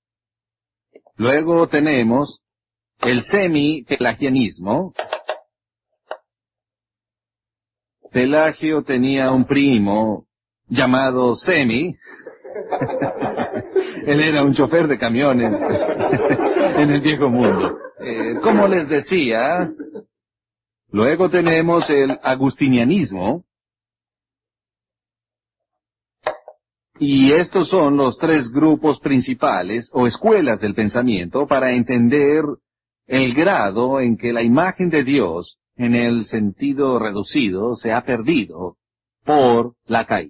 Luego tenemos el semi-pelagianismo. Pelagio tenía un primo llamado Semi. Él era un chofer de camiones en el viejo mundo. Eh, como les decía, luego tenemos el agustinianismo. Y estos son los tres grupos principales o escuelas del pensamiento para entender el grado en que la imagen de Dios, en el sentido reducido, se ha perdido por la caída.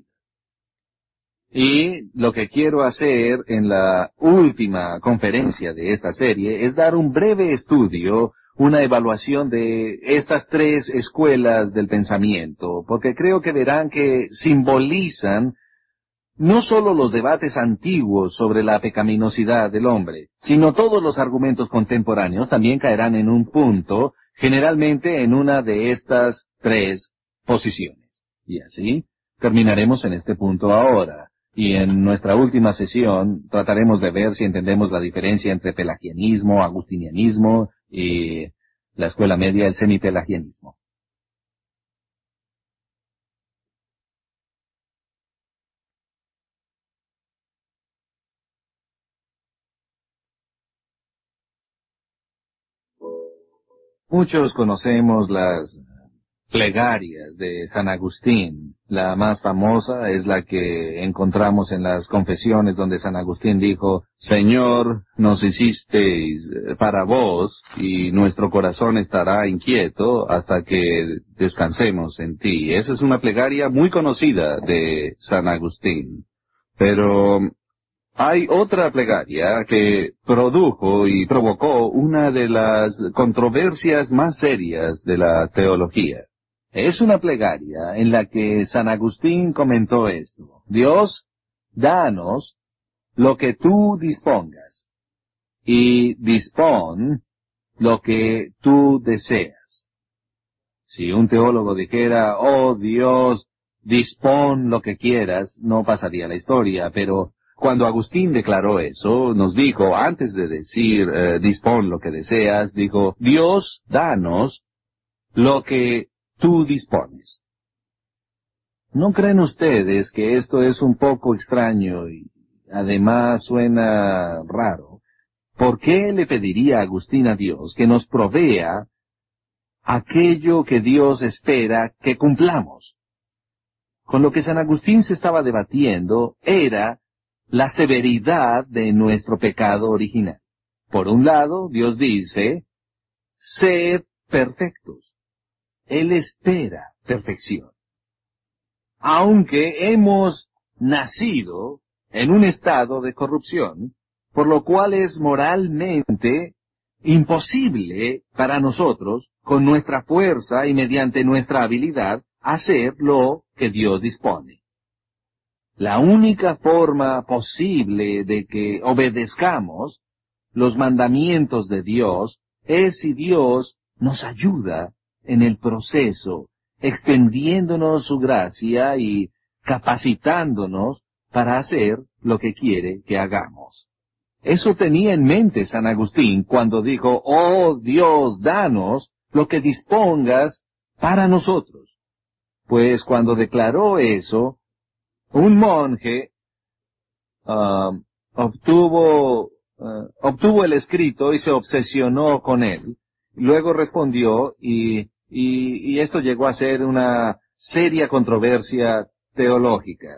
Y lo que quiero hacer en la última conferencia de esta serie es dar un breve estudio, una evaluación de estas tres escuelas del pensamiento, porque creo que verán que simbolizan no solo los debates antiguos sobre la pecaminosidad del hombre, sino todos los argumentos contemporáneos también caerán en un punto, generalmente en una de estas tres posiciones. Y así terminaremos en este punto ahora. Y en nuestra última sesión trataremos de ver si entendemos la diferencia entre pelagianismo, agustinianismo y la escuela media, el semipelagianismo. Muchos conocemos las plegarias de San Agustín. La más famosa es la que encontramos en las confesiones donde San Agustín dijo: Señor, nos hicisteis para vos y nuestro corazón estará inquieto hasta que descansemos en ti. Esa es una plegaria muy conocida de San Agustín. Pero hay otra plegaria que produjo y provocó una de las controversias más serias de la teología. Es una plegaria en la que San Agustín comentó esto: Dios, danos lo que tú dispongas, y dispón lo que tú deseas. Si un teólogo dijera: oh Dios, dispón lo que quieras, no pasaría la historia, pero cuando Agustín declaró eso, nos dijo, antes de decir eh, dispón lo que deseas, dijo: Dios, danos lo que tú dispones. ¿No creen ustedes que esto es un poco extraño y además suena raro? ¿Por qué le pediría Agustín a Dios que nos provea aquello que Dios espera que cumplamos? Con lo que San Agustín se estaba debatiendo era la severidad de nuestro pecado original. Por un lado, Dios dice: sed perfectos. Él espera perfección. Aunque hemos nacido en un estado de corrupción, por lo cual es moralmente imposible para nosotros, con nuestra fuerza y mediante nuestra habilidad, hacer lo que Dios dispone. La única forma posible de que obedezcamos los mandamientos de Dios es si Dios nos ayuda en el proceso, extendiéndonos su gracia y capacitándonos para hacer lo que quiere que hagamos. Eso tenía en mente San Agustín cuando dijo: oh Dios, danos lo que dispongas para nosotros. Pues cuando declaró eso, un monje uh, obtuvo, uh, obtuvo el escrito y se obsesionó con él. Luego respondió y, y, y esto llegó a ser una seria controversia teológica.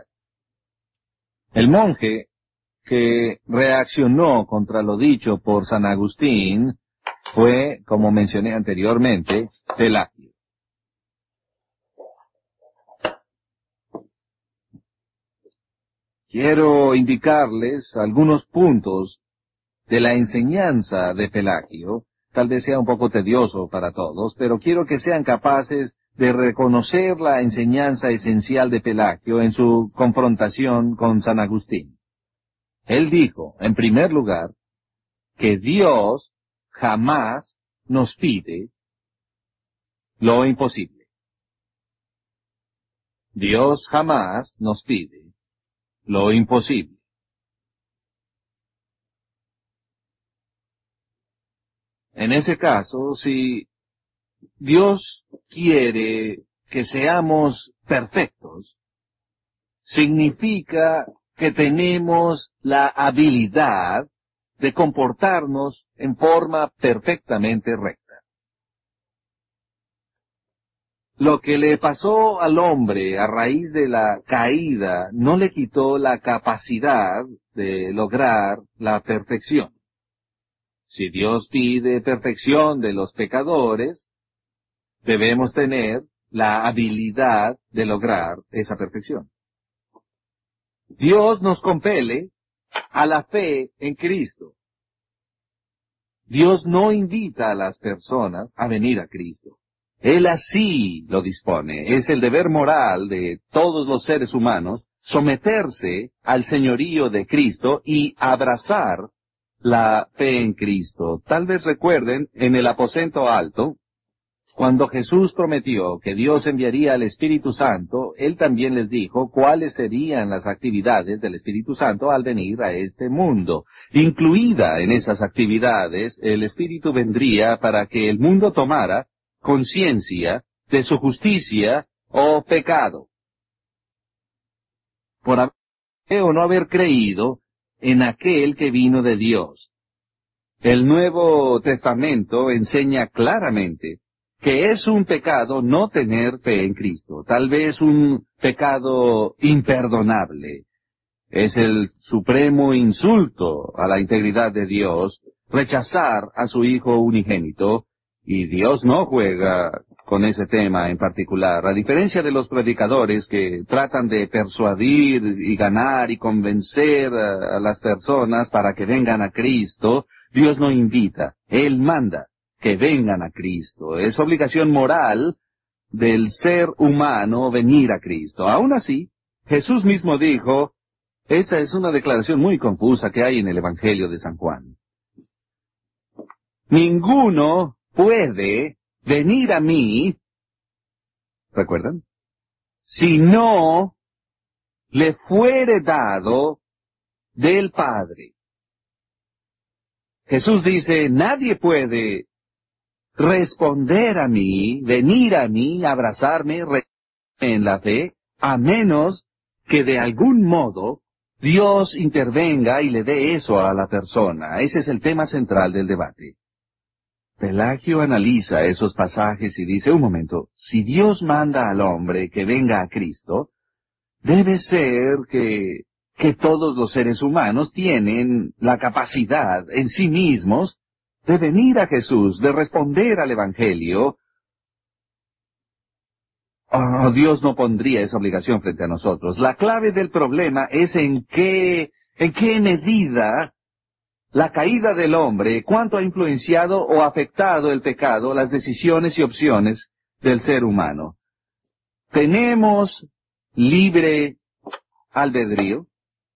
El monje que reaccionó contra lo dicho por San Agustín fue, como mencioné anteriormente, Pelagio. Quiero indicarles algunos puntos de la enseñanza de Pelagio. Tal vez sea un poco tedioso para todos, pero quiero que sean capaces de reconocer la enseñanza esencial de Pelagio en su confrontación con San Agustín. Él dijo, en primer lugar, que Dios jamás nos pide lo imposible. Dios jamás nos pide lo imposible. En ese caso, si Dios quiere que seamos perfectos, significa que tenemos la habilidad de comportarnos en forma perfectamente recta. Lo que le pasó al hombre a raíz de la caída no le quitó la capacidad de lograr la perfección. Si Dios pide perfección de los pecadores, debemos tener la habilidad de lograr esa perfección. Dios nos compele a la fe en Cristo. Dios no invita a las personas a venir a Cristo. Él así lo dispone. Es el deber moral de todos los seres humanos someterse al señorío de Cristo y abrazar la fe en Cristo. Tal vez recuerden, en el aposento alto, Cuando Jesús prometió que Dios enviaría al Espíritu Santo, Él también les dijo cuáles serían las actividades del Espíritu Santo al venir a este mundo. Incluida en esas actividades, el Espíritu vendría para que el mundo tomara conciencia de su justicia o pecado, por haber o no haber creído en aquel que vino de Dios. El Nuevo Testamento enseña claramente que es un pecado no tener fe en Cristo, tal vez un pecado imperdonable. Es el supremo insulto a la integridad de Dios rechazar a su Hijo unigénito, y Dios no juega con ese tema en particular, a diferencia de los predicadores que tratan de persuadir y ganar y convencer a, a las personas para que vengan a Cristo. Dios no invita, Él manda que vengan a Cristo. Es obligación moral del ser humano venir a Cristo. Aún así, Jesús mismo dijo, esta es una declaración muy confusa que hay en el Evangelio de San Juan. Ninguno puede venir a mí, ¿recuerdan? Si no le fuere dado del Padre. Jesús dice, nadie puede responder a mí, venir a mí, abrazarme en la fe, a menos que de algún modo Dios intervenga y le dé eso a la persona. Ese es el tema central del debate. Pelagio analiza esos pasajes y dice, un momento, si Dios manda al hombre que venga a Cristo, debe ser que, que todos los seres humanos tienen la capacidad en sí mismos de venir a Jesús, de responder al Evangelio. Oh, Dios no pondría esa obligación frente a nosotros. La clave del problema es en qué, en qué medida la caída del hombre, cuánto ha influenciado o afectado el pecado, las decisiones y opciones del ser humano. ¿Tenemos libre albedrío?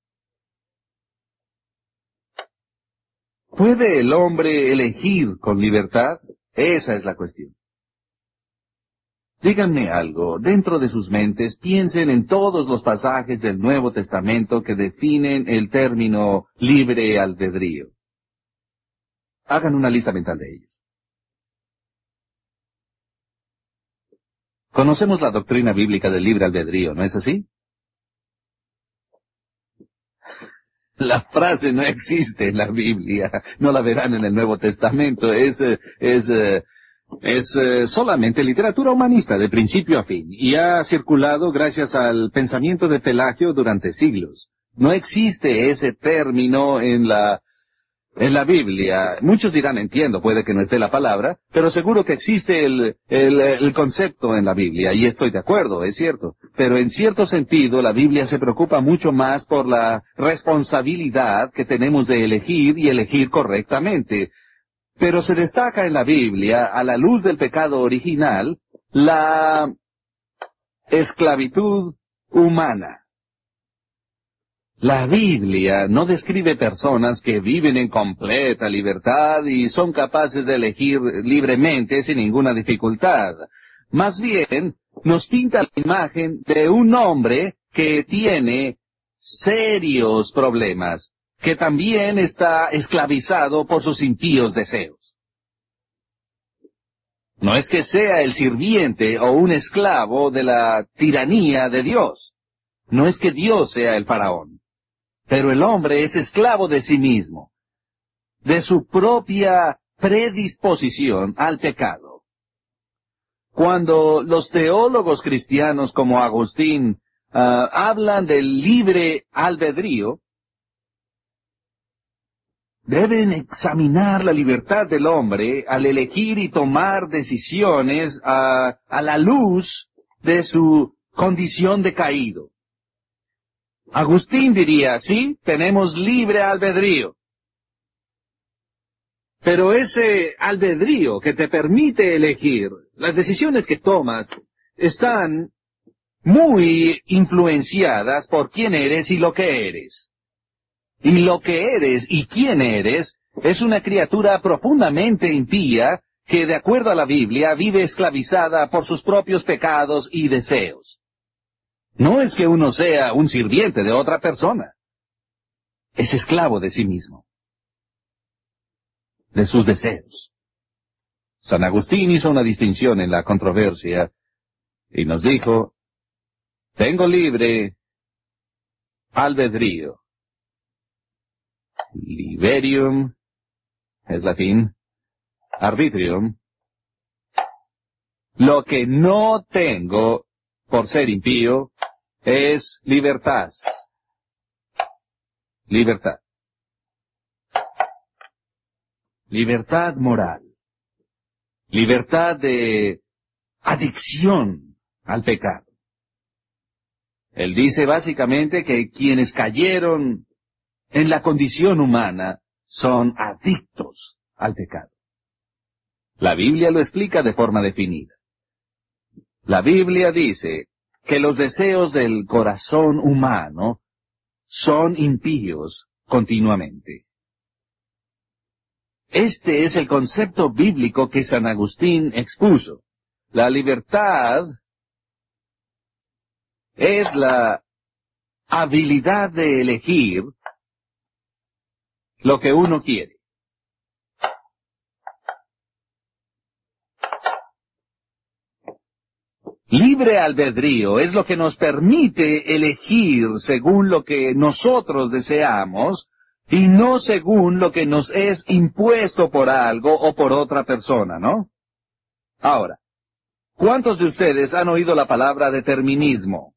¿Puede el hombre elegir con libertad? Esa es la cuestión. Díganme algo, dentro de sus mentes piensen en todos los pasajes del Nuevo Testamento que definen el término libre albedrío. Hagan una lista mental de ellos. Conocemos la doctrina bíblica del libre albedrío, ¿no es así? La frase no existe en la Biblia, no la verán en el Nuevo Testamento, es, es, es solamente literatura humanista de principio a fin, y ha circulado gracias al pensamiento de Pelagio durante siglos. No existe ese término en la, en la Biblia. Muchos dirán, entiendo, puede que no esté la palabra, pero seguro que existe el, el, el concepto en la Biblia, y estoy de acuerdo, es cierto. Pero en cierto sentido, la Biblia se preocupa mucho más por la responsabilidad que tenemos de elegir y elegir correctamente. Pero se destaca en la Biblia, a la luz del pecado original, la esclavitud humana. La Biblia no describe personas que viven en completa libertad y son capaces de elegir libremente sin ninguna dificultad. Más bien, nos pinta la imagen de un hombre que tiene serios problemas, que también está esclavizado por sus impíos deseos. No es que sea el sirviente o un esclavo de la tiranía de Dios. No es que Dios sea el faraón. Pero el hombre es esclavo de sí mismo, de su propia predisposición al pecado. Cuando los teólogos cristianos como Agustín uh, hablan del libre albedrío, deben examinar la libertad del hombre al elegir y tomar decisiones uh, a la luz de su condición de caído. Agustín diría, sí, tenemos libre albedrío. Pero ese albedrío que te permite elegir, las decisiones que tomas, están muy influenciadas por quién eres y lo que eres. Y lo que eres y quién eres es una criatura profundamente impía que, de acuerdo a la Biblia, vive esclavizada por sus propios pecados y deseos. No es que uno sea un sirviente de otra persona. Es esclavo de sí mismo, de sus deseos. San Agustín hizo una distinción en la controversia y nos dijo, tengo libre albedrío. Liberium es latín, arbitrium. Lo que no tengo por ser impío es libertad. Libertad. Libertad moral. Libertad de adicción al pecado. Él dice básicamente que quienes cayeron en la condición humana son adictos al pecado. La Biblia lo explica de forma definida. La Biblia dice que los deseos del corazón humano son impíos continuamente. Este es el concepto bíblico que San Agustín expuso. La libertad es la habilidad de elegir lo que uno quiere. Libre albedrío es lo que nos permite elegir según lo que nosotros deseamos y no según lo que nos es impuesto por algo o por otra persona, ¿no? Ahora, ¿cuántos de ustedes han oído la palabra determinismo?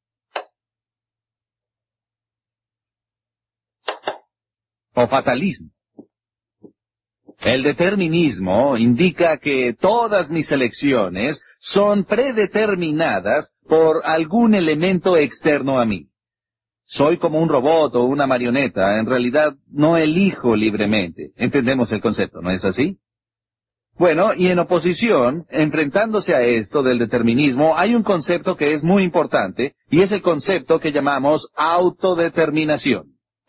O fatalismo. El determinismo indica que todas mis elecciones son predeterminadas por algún elemento externo a mí. Soy como un robot o una marioneta, en realidad no elijo libremente. Entendemos el concepto, ¿no es así? Bueno, y en oposición, enfrentándose a esto del determinismo, hay un concepto que es muy importante, y es el concepto que llamamos autodeterminación.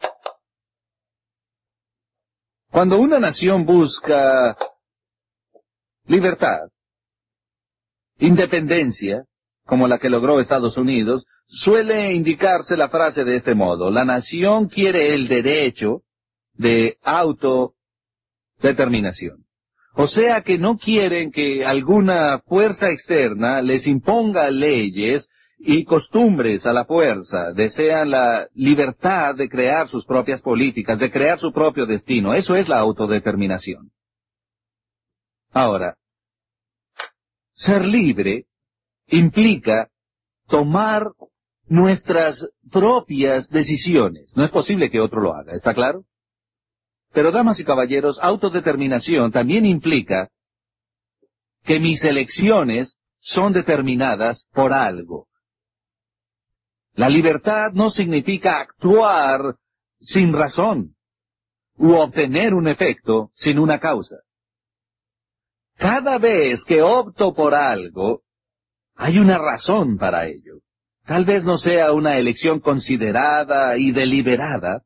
Cuando una nación busca libertad, independencia, como la que logró Estados Unidos, suele indicarse la frase de este modo: la nación quiere el derecho de autodeterminación. O sea que no quieren que alguna fuerza externa les imponga leyes y costumbres a la fuerza. Desean la libertad de crear sus propias políticas, de crear su propio destino. Eso es la autodeterminación. Ahora, ser libre implica tomar nuestras propias decisiones. No es posible que otro lo haga, ¿está claro? Pero, damas y caballeros, autodeterminación también implica que mis elecciones son determinadas por algo. La libertad no significa actuar sin razón u obtener un efecto sin una causa. Cada vez que opto por algo, hay una razón para ello. Tal vez no sea una elección considerada y deliberada,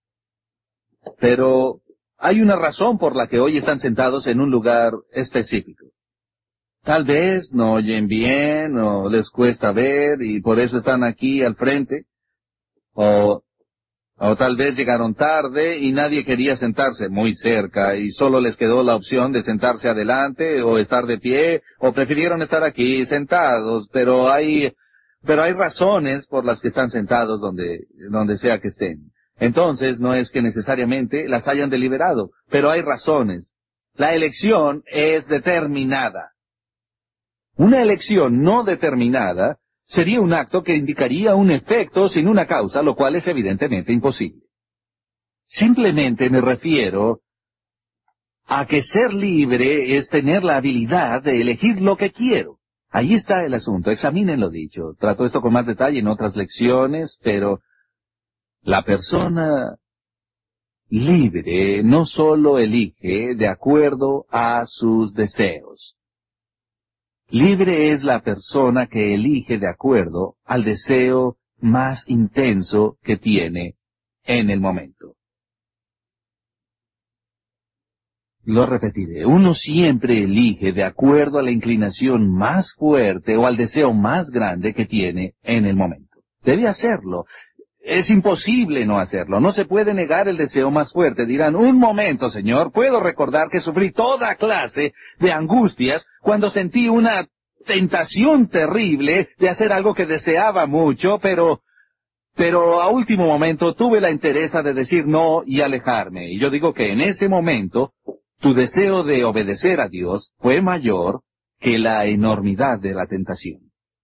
pero hay una razón por la que hoy están sentados en un lugar específico. Tal vez no oyen bien o les cuesta ver y por eso están aquí al frente. O, o tal vez llegaron tarde y nadie quería sentarse muy cerca y solo les quedó la opción de sentarse adelante o estar de pie, o prefirieron estar aquí sentados, pero hay, pero hay razones por las que están sentados donde, donde sea que estén. Entonces no es que necesariamente las hayan deliberado, pero hay razones. La elección es determinada. Una elección no determinada sería un acto que indicaría un efecto sin una causa, lo cual es evidentemente imposible. Simplemente me refiero a que ser libre es tener la habilidad de elegir lo que quiero. Ahí está el asunto, examinen lo dicho. Trato esto con más detalle en otras lecciones, pero la persona libre no solo elige de acuerdo a sus deseos. Libre es la persona que elige de acuerdo al deseo más intenso que tiene en el momento. Lo repetiré, uno siempre elige de acuerdo a la inclinación más fuerte o al deseo más grande que tiene en el momento. Debe hacerlo. Es imposible no hacerlo. No se puede negar el deseo más fuerte. Dirán, un momento, señor, puedo recordar que sufrí toda clase de angustias cuando sentí una tentación terrible de hacer algo que deseaba mucho, pero... Pero a último momento tuve la entereza de decir no y alejarme. Y yo digo que en ese momento tu deseo de obedecer a Dios fue mayor que la enormidad de la tentación.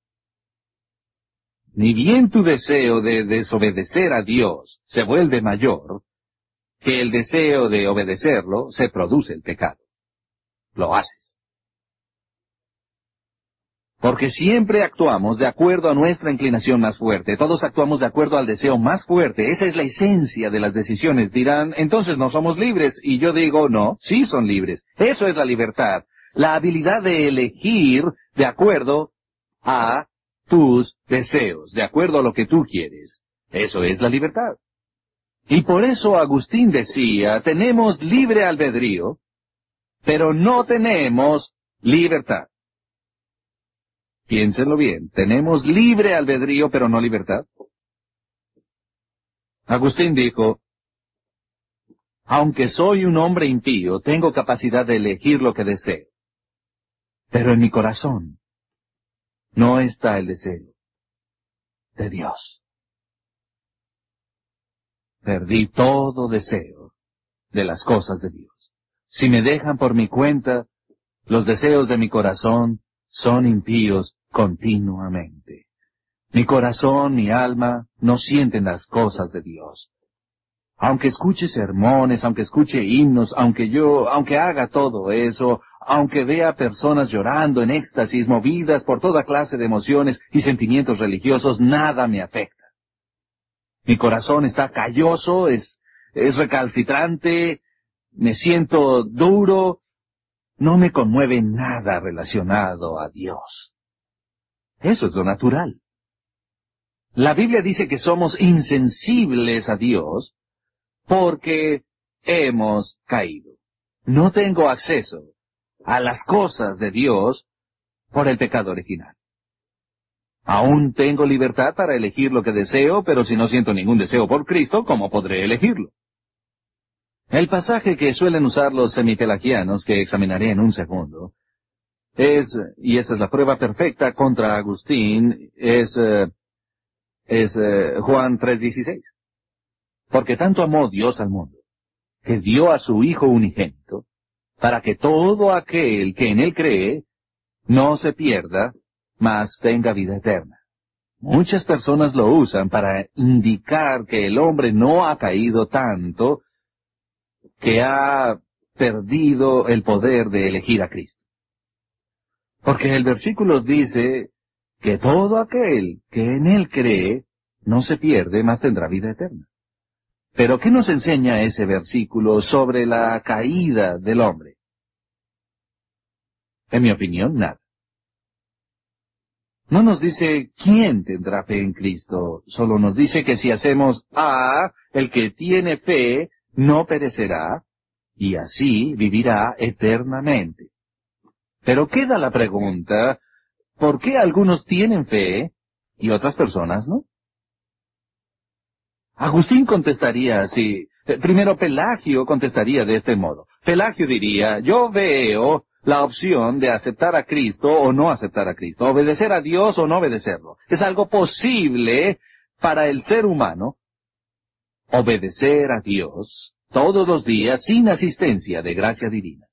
Ni bien tu deseo de desobedecer a Dios se vuelve mayor que el deseo de obedecerlo, se produce el pecado. Lo haces. Porque siempre actuamos de acuerdo a nuestra inclinación más fuerte. Todos actuamos de acuerdo al deseo más fuerte. Esa es la esencia de las decisiones. Dirán, entonces no somos libres. Y yo digo, no, sí son libres. Eso es la libertad. La habilidad de elegir de acuerdo a tus deseos, de acuerdo a lo que tú quieres. Eso es la libertad. Y por eso Agustín decía, tenemos libre albedrío, pero no tenemos libertad. Piénsenlo bien, tenemos libre albedrío, pero no libertad. Agustín dijo, aunque soy un hombre impío, tengo capacidad de elegir lo que deseo. Pero en mi corazón no está el deseo de Dios. Perdí todo deseo de las cosas de Dios. Si me dejan por mi cuenta, los deseos de mi corazón son impíos continuamente. Mi corazón, mi alma, no sienten las cosas de Dios. Aunque escuche sermones, aunque escuche himnos, aunque yo, aunque haga todo eso, aunque vea personas llorando en éxtasis, movidas por toda clase de emociones y sentimientos religiosos, nada me afecta. Mi corazón está calloso, es, es recalcitrante, me siento duro, no me conmueve nada relacionado a Dios. Eso es lo natural. La Biblia dice que somos insensibles a Dios porque hemos caído. No tengo acceso a las cosas de Dios por el pecado original. Aún tengo libertad para elegir lo que deseo, pero si no siento ningún deseo por Cristo, ¿cómo podré elegirlo? El pasaje que suelen usar los semipelagianos, que examinaré en un segundo, es, y esta es la prueba perfecta contra Agustín, es, eh, es eh, Juan tres dieciséis. Porque tanto amó Dios al mundo, que dio a su Hijo unigénito, para que todo aquel que en él cree no se pierda, mas tenga vida eterna. Muchas personas lo usan para indicar que el hombre no ha caído tanto que ha perdido el poder de elegir a Cristo. Porque el versículo dice que todo aquel que en él cree no se pierde, mas tendrá vida eterna. Pero ¿qué nos enseña ese versículo sobre la caída del hombre? En mi opinión, nada. No nos dice quién tendrá fe en Cristo, solo nos dice que si hacemos A, el que tiene fe no perecerá, y así vivirá eternamente. Pero queda la pregunta, ¿por qué algunos tienen fe y otras personas no? Agustín contestaría así. Primero, Pelagio contestaría de este modo. Pelagio diría, yo veo la opción de aceptar a Cristo o no aceptar a Cristo, obedecer a Dios o no obedecerlo. Es algo posible para el ser humano obedecer a Dios todos los días sin asistencia de gracia divina.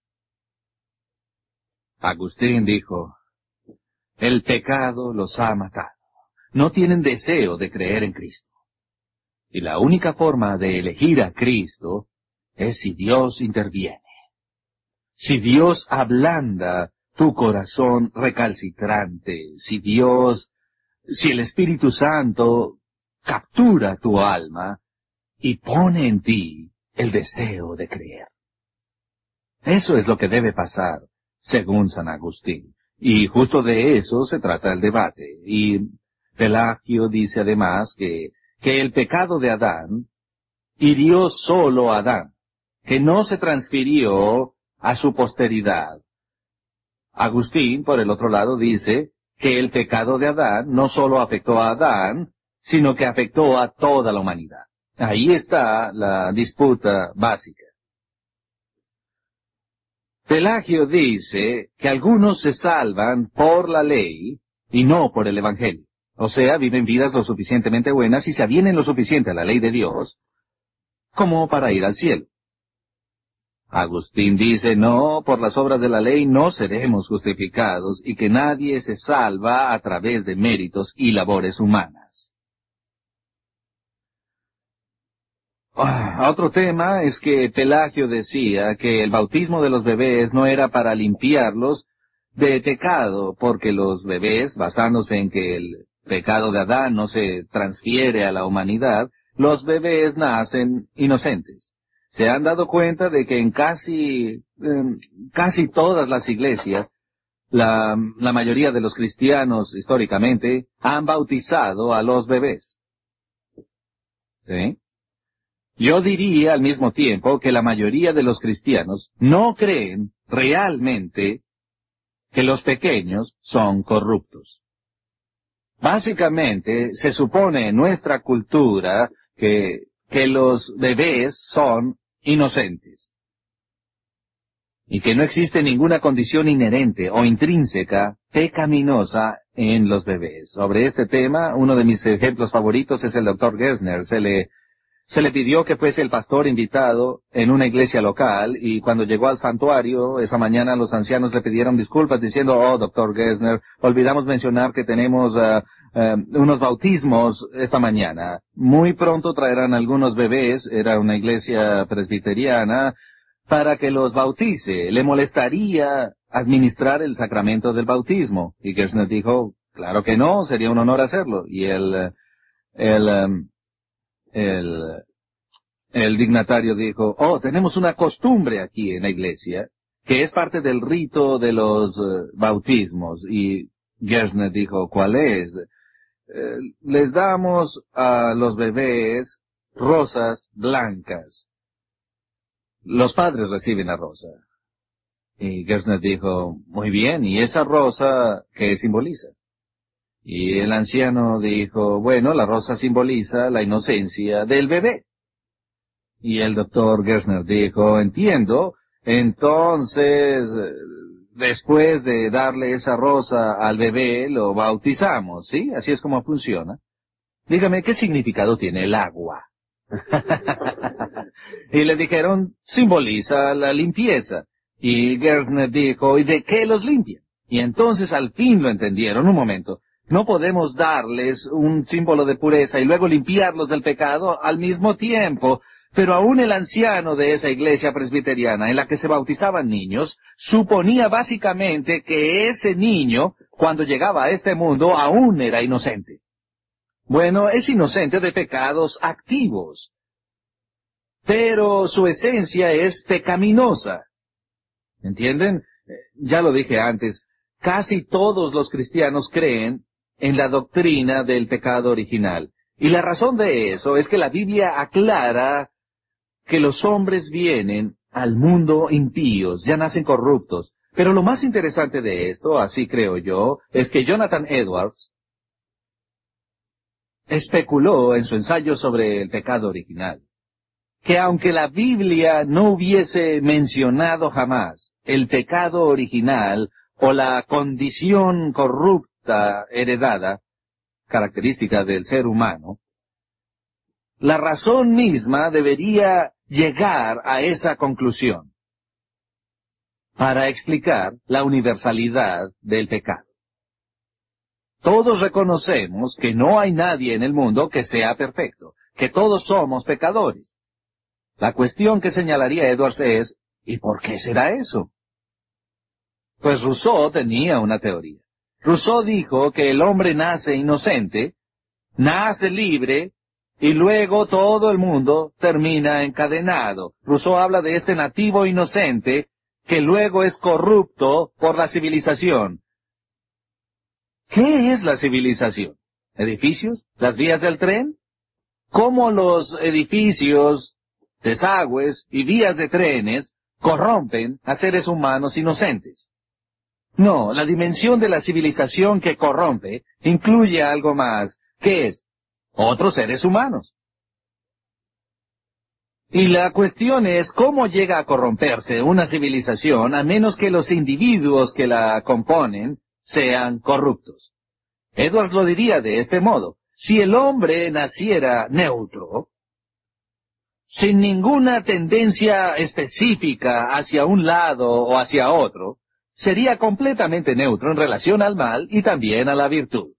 Agustín dijo, el pecado los ha matado. No tienen deseo de creer en Cristo. Y la única forma de elegir a Cristo es si Dios interviene. Si Dios ablanda tu corazón recalcitrante, si Dios, si el Espíritu Santo captura tu alma y pone en ti el deseo de creer. Eso es lo que debe pasar, según San Agustín. Y justo de eso se trata el debate. Y Pelagio dice además que que el pecado de Adán hirió solo a Adán, que no se transfirió a su posteridad. Agustín, por el otro lado, dice que el pecado de Adán no solo afectó a Adán, sino que afectó a toda la humanidad. Ahí está la disputa básica. Pelagio dice que algunos se salvan por la ley y no por el Evangelio. O sea, viven vidas lo suficientemente buenas y se avienen lo suficiente a la ley de Dios como para ir al cielo. Agustín dice, no, por las obras de la ley no seremos justificados y que nadie se salva a través de méritos y labores humanas. Ah, otro tema es que Pelagio decía que el bautismo de los bebés no era para limpiarlos de pecado, porque los bebés, basándose en que el pecado de Adán no se transfiere a la humanidad, los bebés nacen inocentes. Se han dado cuenta de que en casi, eh, casi todas las iglesias, la, la mayoría de los cristianos históricamente han bautizado a los bebés. ¿Sí? Yo diría al mismo tiempo que la mayoría de los cristianos no creen realmente que los pequeños son corruptos. Básicamente, se supone en nuestra cultura que, que los bebés son inocentes y que no existe ninguna condición inherente o intrínseca pecaminosa en los bebés. Sobre este tema, uno de mis ejemplos favoritos es el doctor Gersner. Se le Se le pidió que fuese el pastor invitado en una iglesia local, y cuando llegó al santuario, esa mañana los ancianos le pidieron disculpas diciendo, oh, doctor Gersner, olvidamos mencionar que tenemos uh, uh, unos bautismos esta mañana. Muy pronto traerán algunos bebés, era una iglesia presbiteriana, para que los bautice. Le molestaría administrar el sacramento del bautismo. Y Gersner dijo, claro que no, sería un honor hacerlo. Y el, el, um, El, el dignatario dijo, oh, tenemos una costumbre aquí en la iglesia, que es parte del rito de los uh, bautismos. Y Gersner dijo, ¿cuál es? Eh, les damos a los bebés rosas blancas. Los padres reciben la rosa. Y Gersner dijo, muy bien, ¿y esa rosa qué simboliza? Y el anciano dijo, bueno, la rosa simboliza la inocencia del bebé. Y el doctor Gersner dijo, entiendo, entonces, después de darle esa rosa al bebé, lo bautizamos, ¿sí? Así es como funciona. Dígame, ¿qué significado tiene el agua? Y le dijeron, simboliza la limpieza. Y Gersner dijo, ¿y de qué los limpian? Y entonces al fin lo entendieron. Un momento. No podemos darles un símbolo de pureza y luego limpiarlos del pecado al mismo tiempo. Pero aún el anciano de esa iglesia presbiteriana en la que se bautizaban niños, suponía básicamente que ese niño, cuando llegaba a este mundo, aún era inocente. Bueno, es inocente de pecados activos, pero su esencia es pecaminosa. ¿Entienden? Ya lo dije antes, casi todos los cristianos creen en la doctrina del pecado original. Y la razón de eso es que la Biblia aclara que los hombres vienen al mundo impíos, ya nacen corruptos. Pero lo más interesante de esto, así creo yo, es que Jonathan Edwards especuló en su ensayo sobre el pecado original, que aunque la Biblia no hubiese mencionado jamás el pecado original o la condición corrupta heredada, característica del ser humano, la razón misma debería llegar a esa conclusión para explicar la universalidad del pecado. Todos reconocemos que no hay nadie en el mundo que sea perfecto, que todos somos pecadores. La cuestión que señalaría Edwards es, ¿y por qué será eso? Pues Rousseau tenía una teoría. Rousseau dijo que el hombre nace inocente, nace libre, y luego todo el mundo termina encadenado. Rousseau habla de este nativo inocente que luego es corrupto por la civilización. ¿Qué es la civilización? ¿Edificios? ¿Las vías del tren? ¿Cómo los edificios, desagües y vías de trenes corrompen a seres humanos inocentes. No, la dimensión de la civilización que corrompe incluye algo más, que es otros seres humanos. Y la cuestión es cómo llega a corromperse una civilización a menos que los individuos que la componen sean corruptos. Edwards lo diría de este modo: si el hombre naciera neutro, sin ninguna tendencia específica hacia un lado o hacia otro, sería completamente neutro en relación al mal y también a la virtud.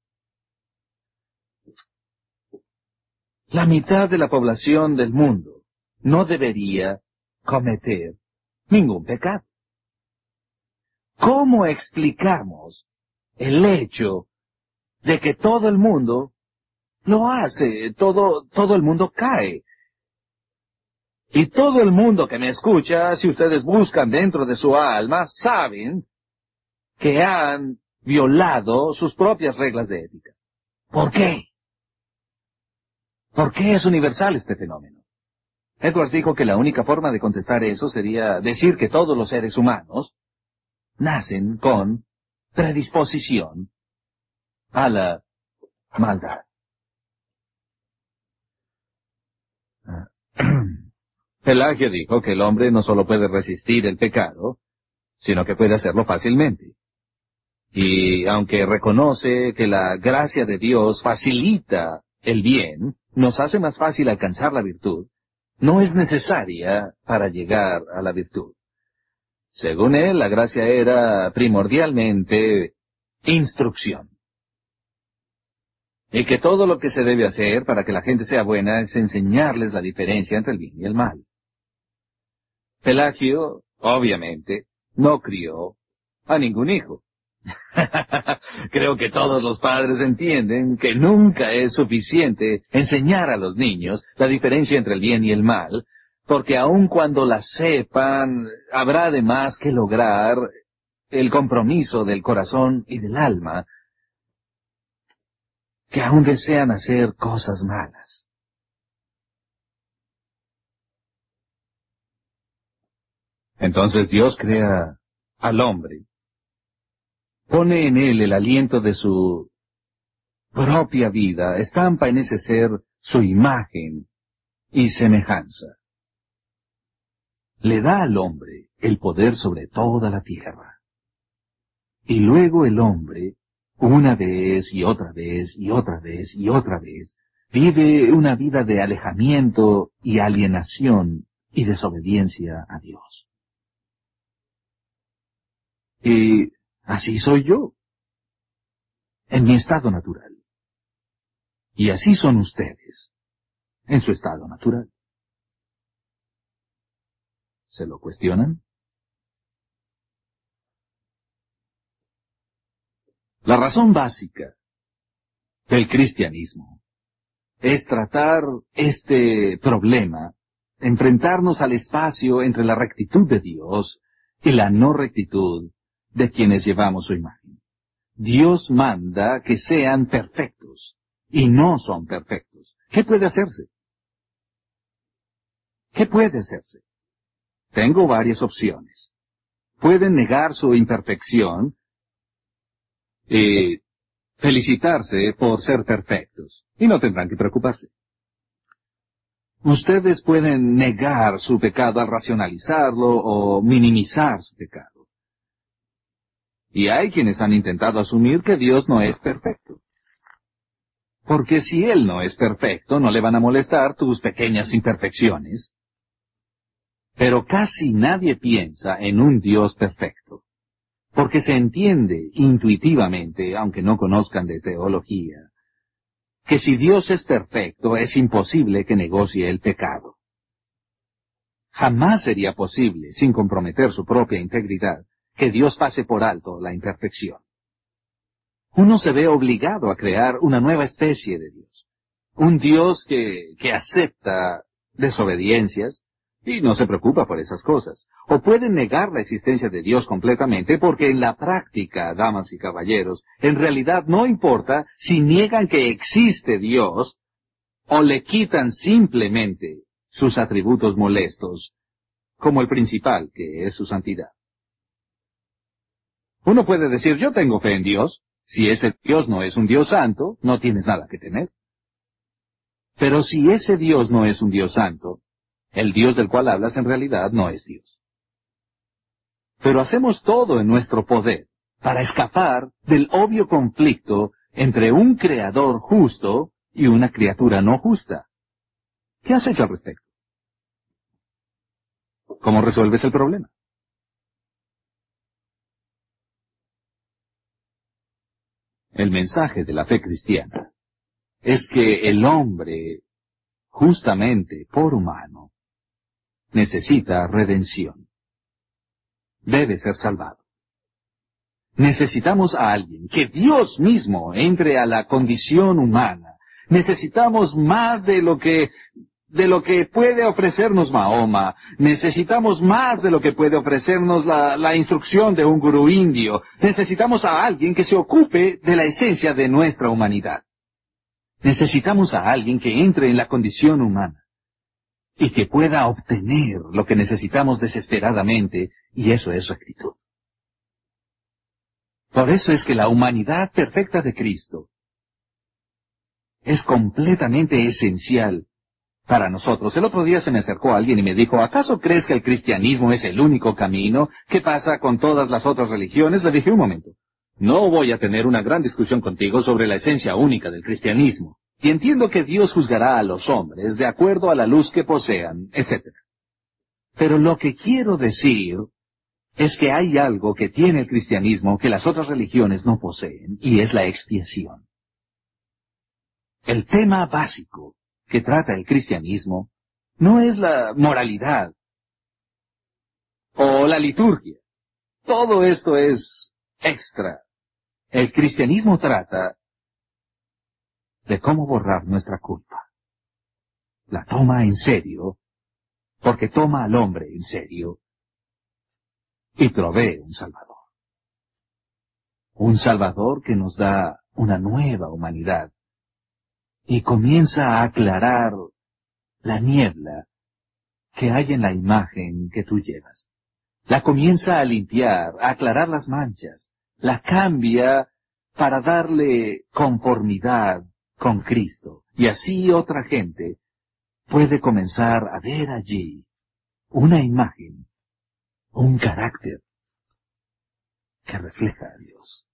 La mitad de la población del mundo no debería cometer ningún pecado. ¿Cómo explicamos el hecho de que todo el mundo lo hace, todo, todo el mundo cae? Y todo el mundo que me escucha, si ustedes buscan dentro de su alma, saben que han violado sus propias reglas de ética. ¿Por qué? ¿Por qué es universal este fenómeno? Edwards dijo que la única forma de contestar eso sería decir que todos los seres humanos nacen con predisposición a la maldad. Pelagio dijo que el hombre no solo puede resistir el pecado, sino que puede hacerlo fácilmente. Y aunque reconoce que la gracia de Dios facilita el bien, nos hace más fácil alcanzar la virtud, no es necesaria para llegar a la virtud. Según él, la gracia era primordialmente instrucción. Y que todo lo que se debe hacer para que la gente sea buena es enseñarles la diferencia entre el bien y el mal. Pelagio, obviamente, no crió a ningún hijo. Creo que todos los padres entienden que nunca es suficiente enseñar a los niños la diferencia entre el bien y el mal, porque aun cuando la sepan, habrá además que lograr el compromiso del corazón y del alma, que aún desean hacer cosas malas. Entonces Dios crea al hombre, pone en él el aliento de su propia vida, estampa en ese ser su imagen y semejanza. Le da al hombre el poder sobre toda la tierra. Y luego el hombre, una vez y otra vez y otra vez y otra vez, vive una vida de alejamiento y alienación y desobediencia a Dios. Y así soy yo, en mi estado natural. Y así son ustedes, en su estado natural. ¿Se lo cuestionan? La razón básica del cristianismo es tratar este problema, enfrentarnos al espacio entre la rectitud de Dios y la no rectitud de quienes llevamos su imagen. Dios manda que sean perfectos, y no son perfectos. ¿Qué puede hacerse? ¿Qué puede hacerse? Tengo varias opciones. Pueden negar su imperfección y felicitarse por ser perfectos, y no tendrán que preocuparse. Ustedes pueden negar su pecado al racionalizarlo o minimizar su pecado. Y hay quienes han intentado asumir que Dios no es perfecto. Porque si Él no es perfecto, no le van a molestar tus pequeñas imperfecciones. Pero casi nadie piensa en un Dios perfecto. Porque se entiende intuitivamente, aunque no conozcan de teología, que si Dios es perfecto, es imposible que negocie el pecado. Jamás sería posible, sin comprometer su propia integridad, que Dios pase por alto la imperfección. Uno se ve obligado a crear una nueva especie de Dios. Un Dios que, que acepta desobediencias y no se preocupa por esas cosas. O puede negar la existencia de Dios completamente porque en la práctica, damas y caballeros, en realidad no importa si niegan que existe Dios o le quitan simplemente sus atributos molestos, como el principal, que es su santidad. Uno puede decir, yo tengo fe en Dios. Si ese Dios no es un Dios santo, no tienes nada que temer. Pero si ese Dios no es un Dios santo, el Dios del cual hablas en realidad no es Dios. Pero hacemos todo en nuestro poder para escapar del obvio conflicto entre un creador justo y una criatura no justa. ¿Qué has hecho al respecto? ¿Cómo resuelves el problema? El mensaje de la fe cristiana es que el hombre, justamente por humano, necesita redención. Debe ser salvado. Necesitamos a alguien, que Dios mismo entre a la condición humana. Necesitamos más de lo que, de lo que puede ofrecernos Mahoma. Necesitamos más de lo que puede ofrecernos la, la instrucción de un gurú indio. Necesitamos a alguien que se ocupe de la esencia de nuestra humanidad. Necesitamos a alguien que entre en la condición humana y que pueda obtener lo que necesitamos desesperadamente, y eso es rectitud. Por eso es que la humanidad perfecta de Cristo es completamente esencial para nosotros. El otro día se me acercó alguien y me dijo, ¿acaso crees que el cristianismo es el único camino? ¿Qué pasa con todas las otras religiones? Le dije, un momento, no voy a tener una gran discusión contigo sobre la esencia única del cristianismo. Y entiendo que Dios juzgará a los hombres de acuerdo a la luz que posean, etcétera. Pero lo que quiero decir es que hay algo que tiene el cristianismo que las otras religiones no poseen, y es la expiación. El tema básico que trata el cristianismo no es la moralidad o la liturgia. Todo esto es extra. El cristianismo trata de cómo borrar nuestra culpa. La toma en serio, porque toma al hombre en serio, y provee un Salvador. Un Salvador que nos da una nueva humanidad y comienza a aclarar la niebla que hay en la imagen que tú llevas. La comienza a limpiar, a aclarar las manchas, la cambia para darle conformidad con Cristo. Y así otra gente puede comenzar a ver allí una imagen, un carácter que refleja a Dios.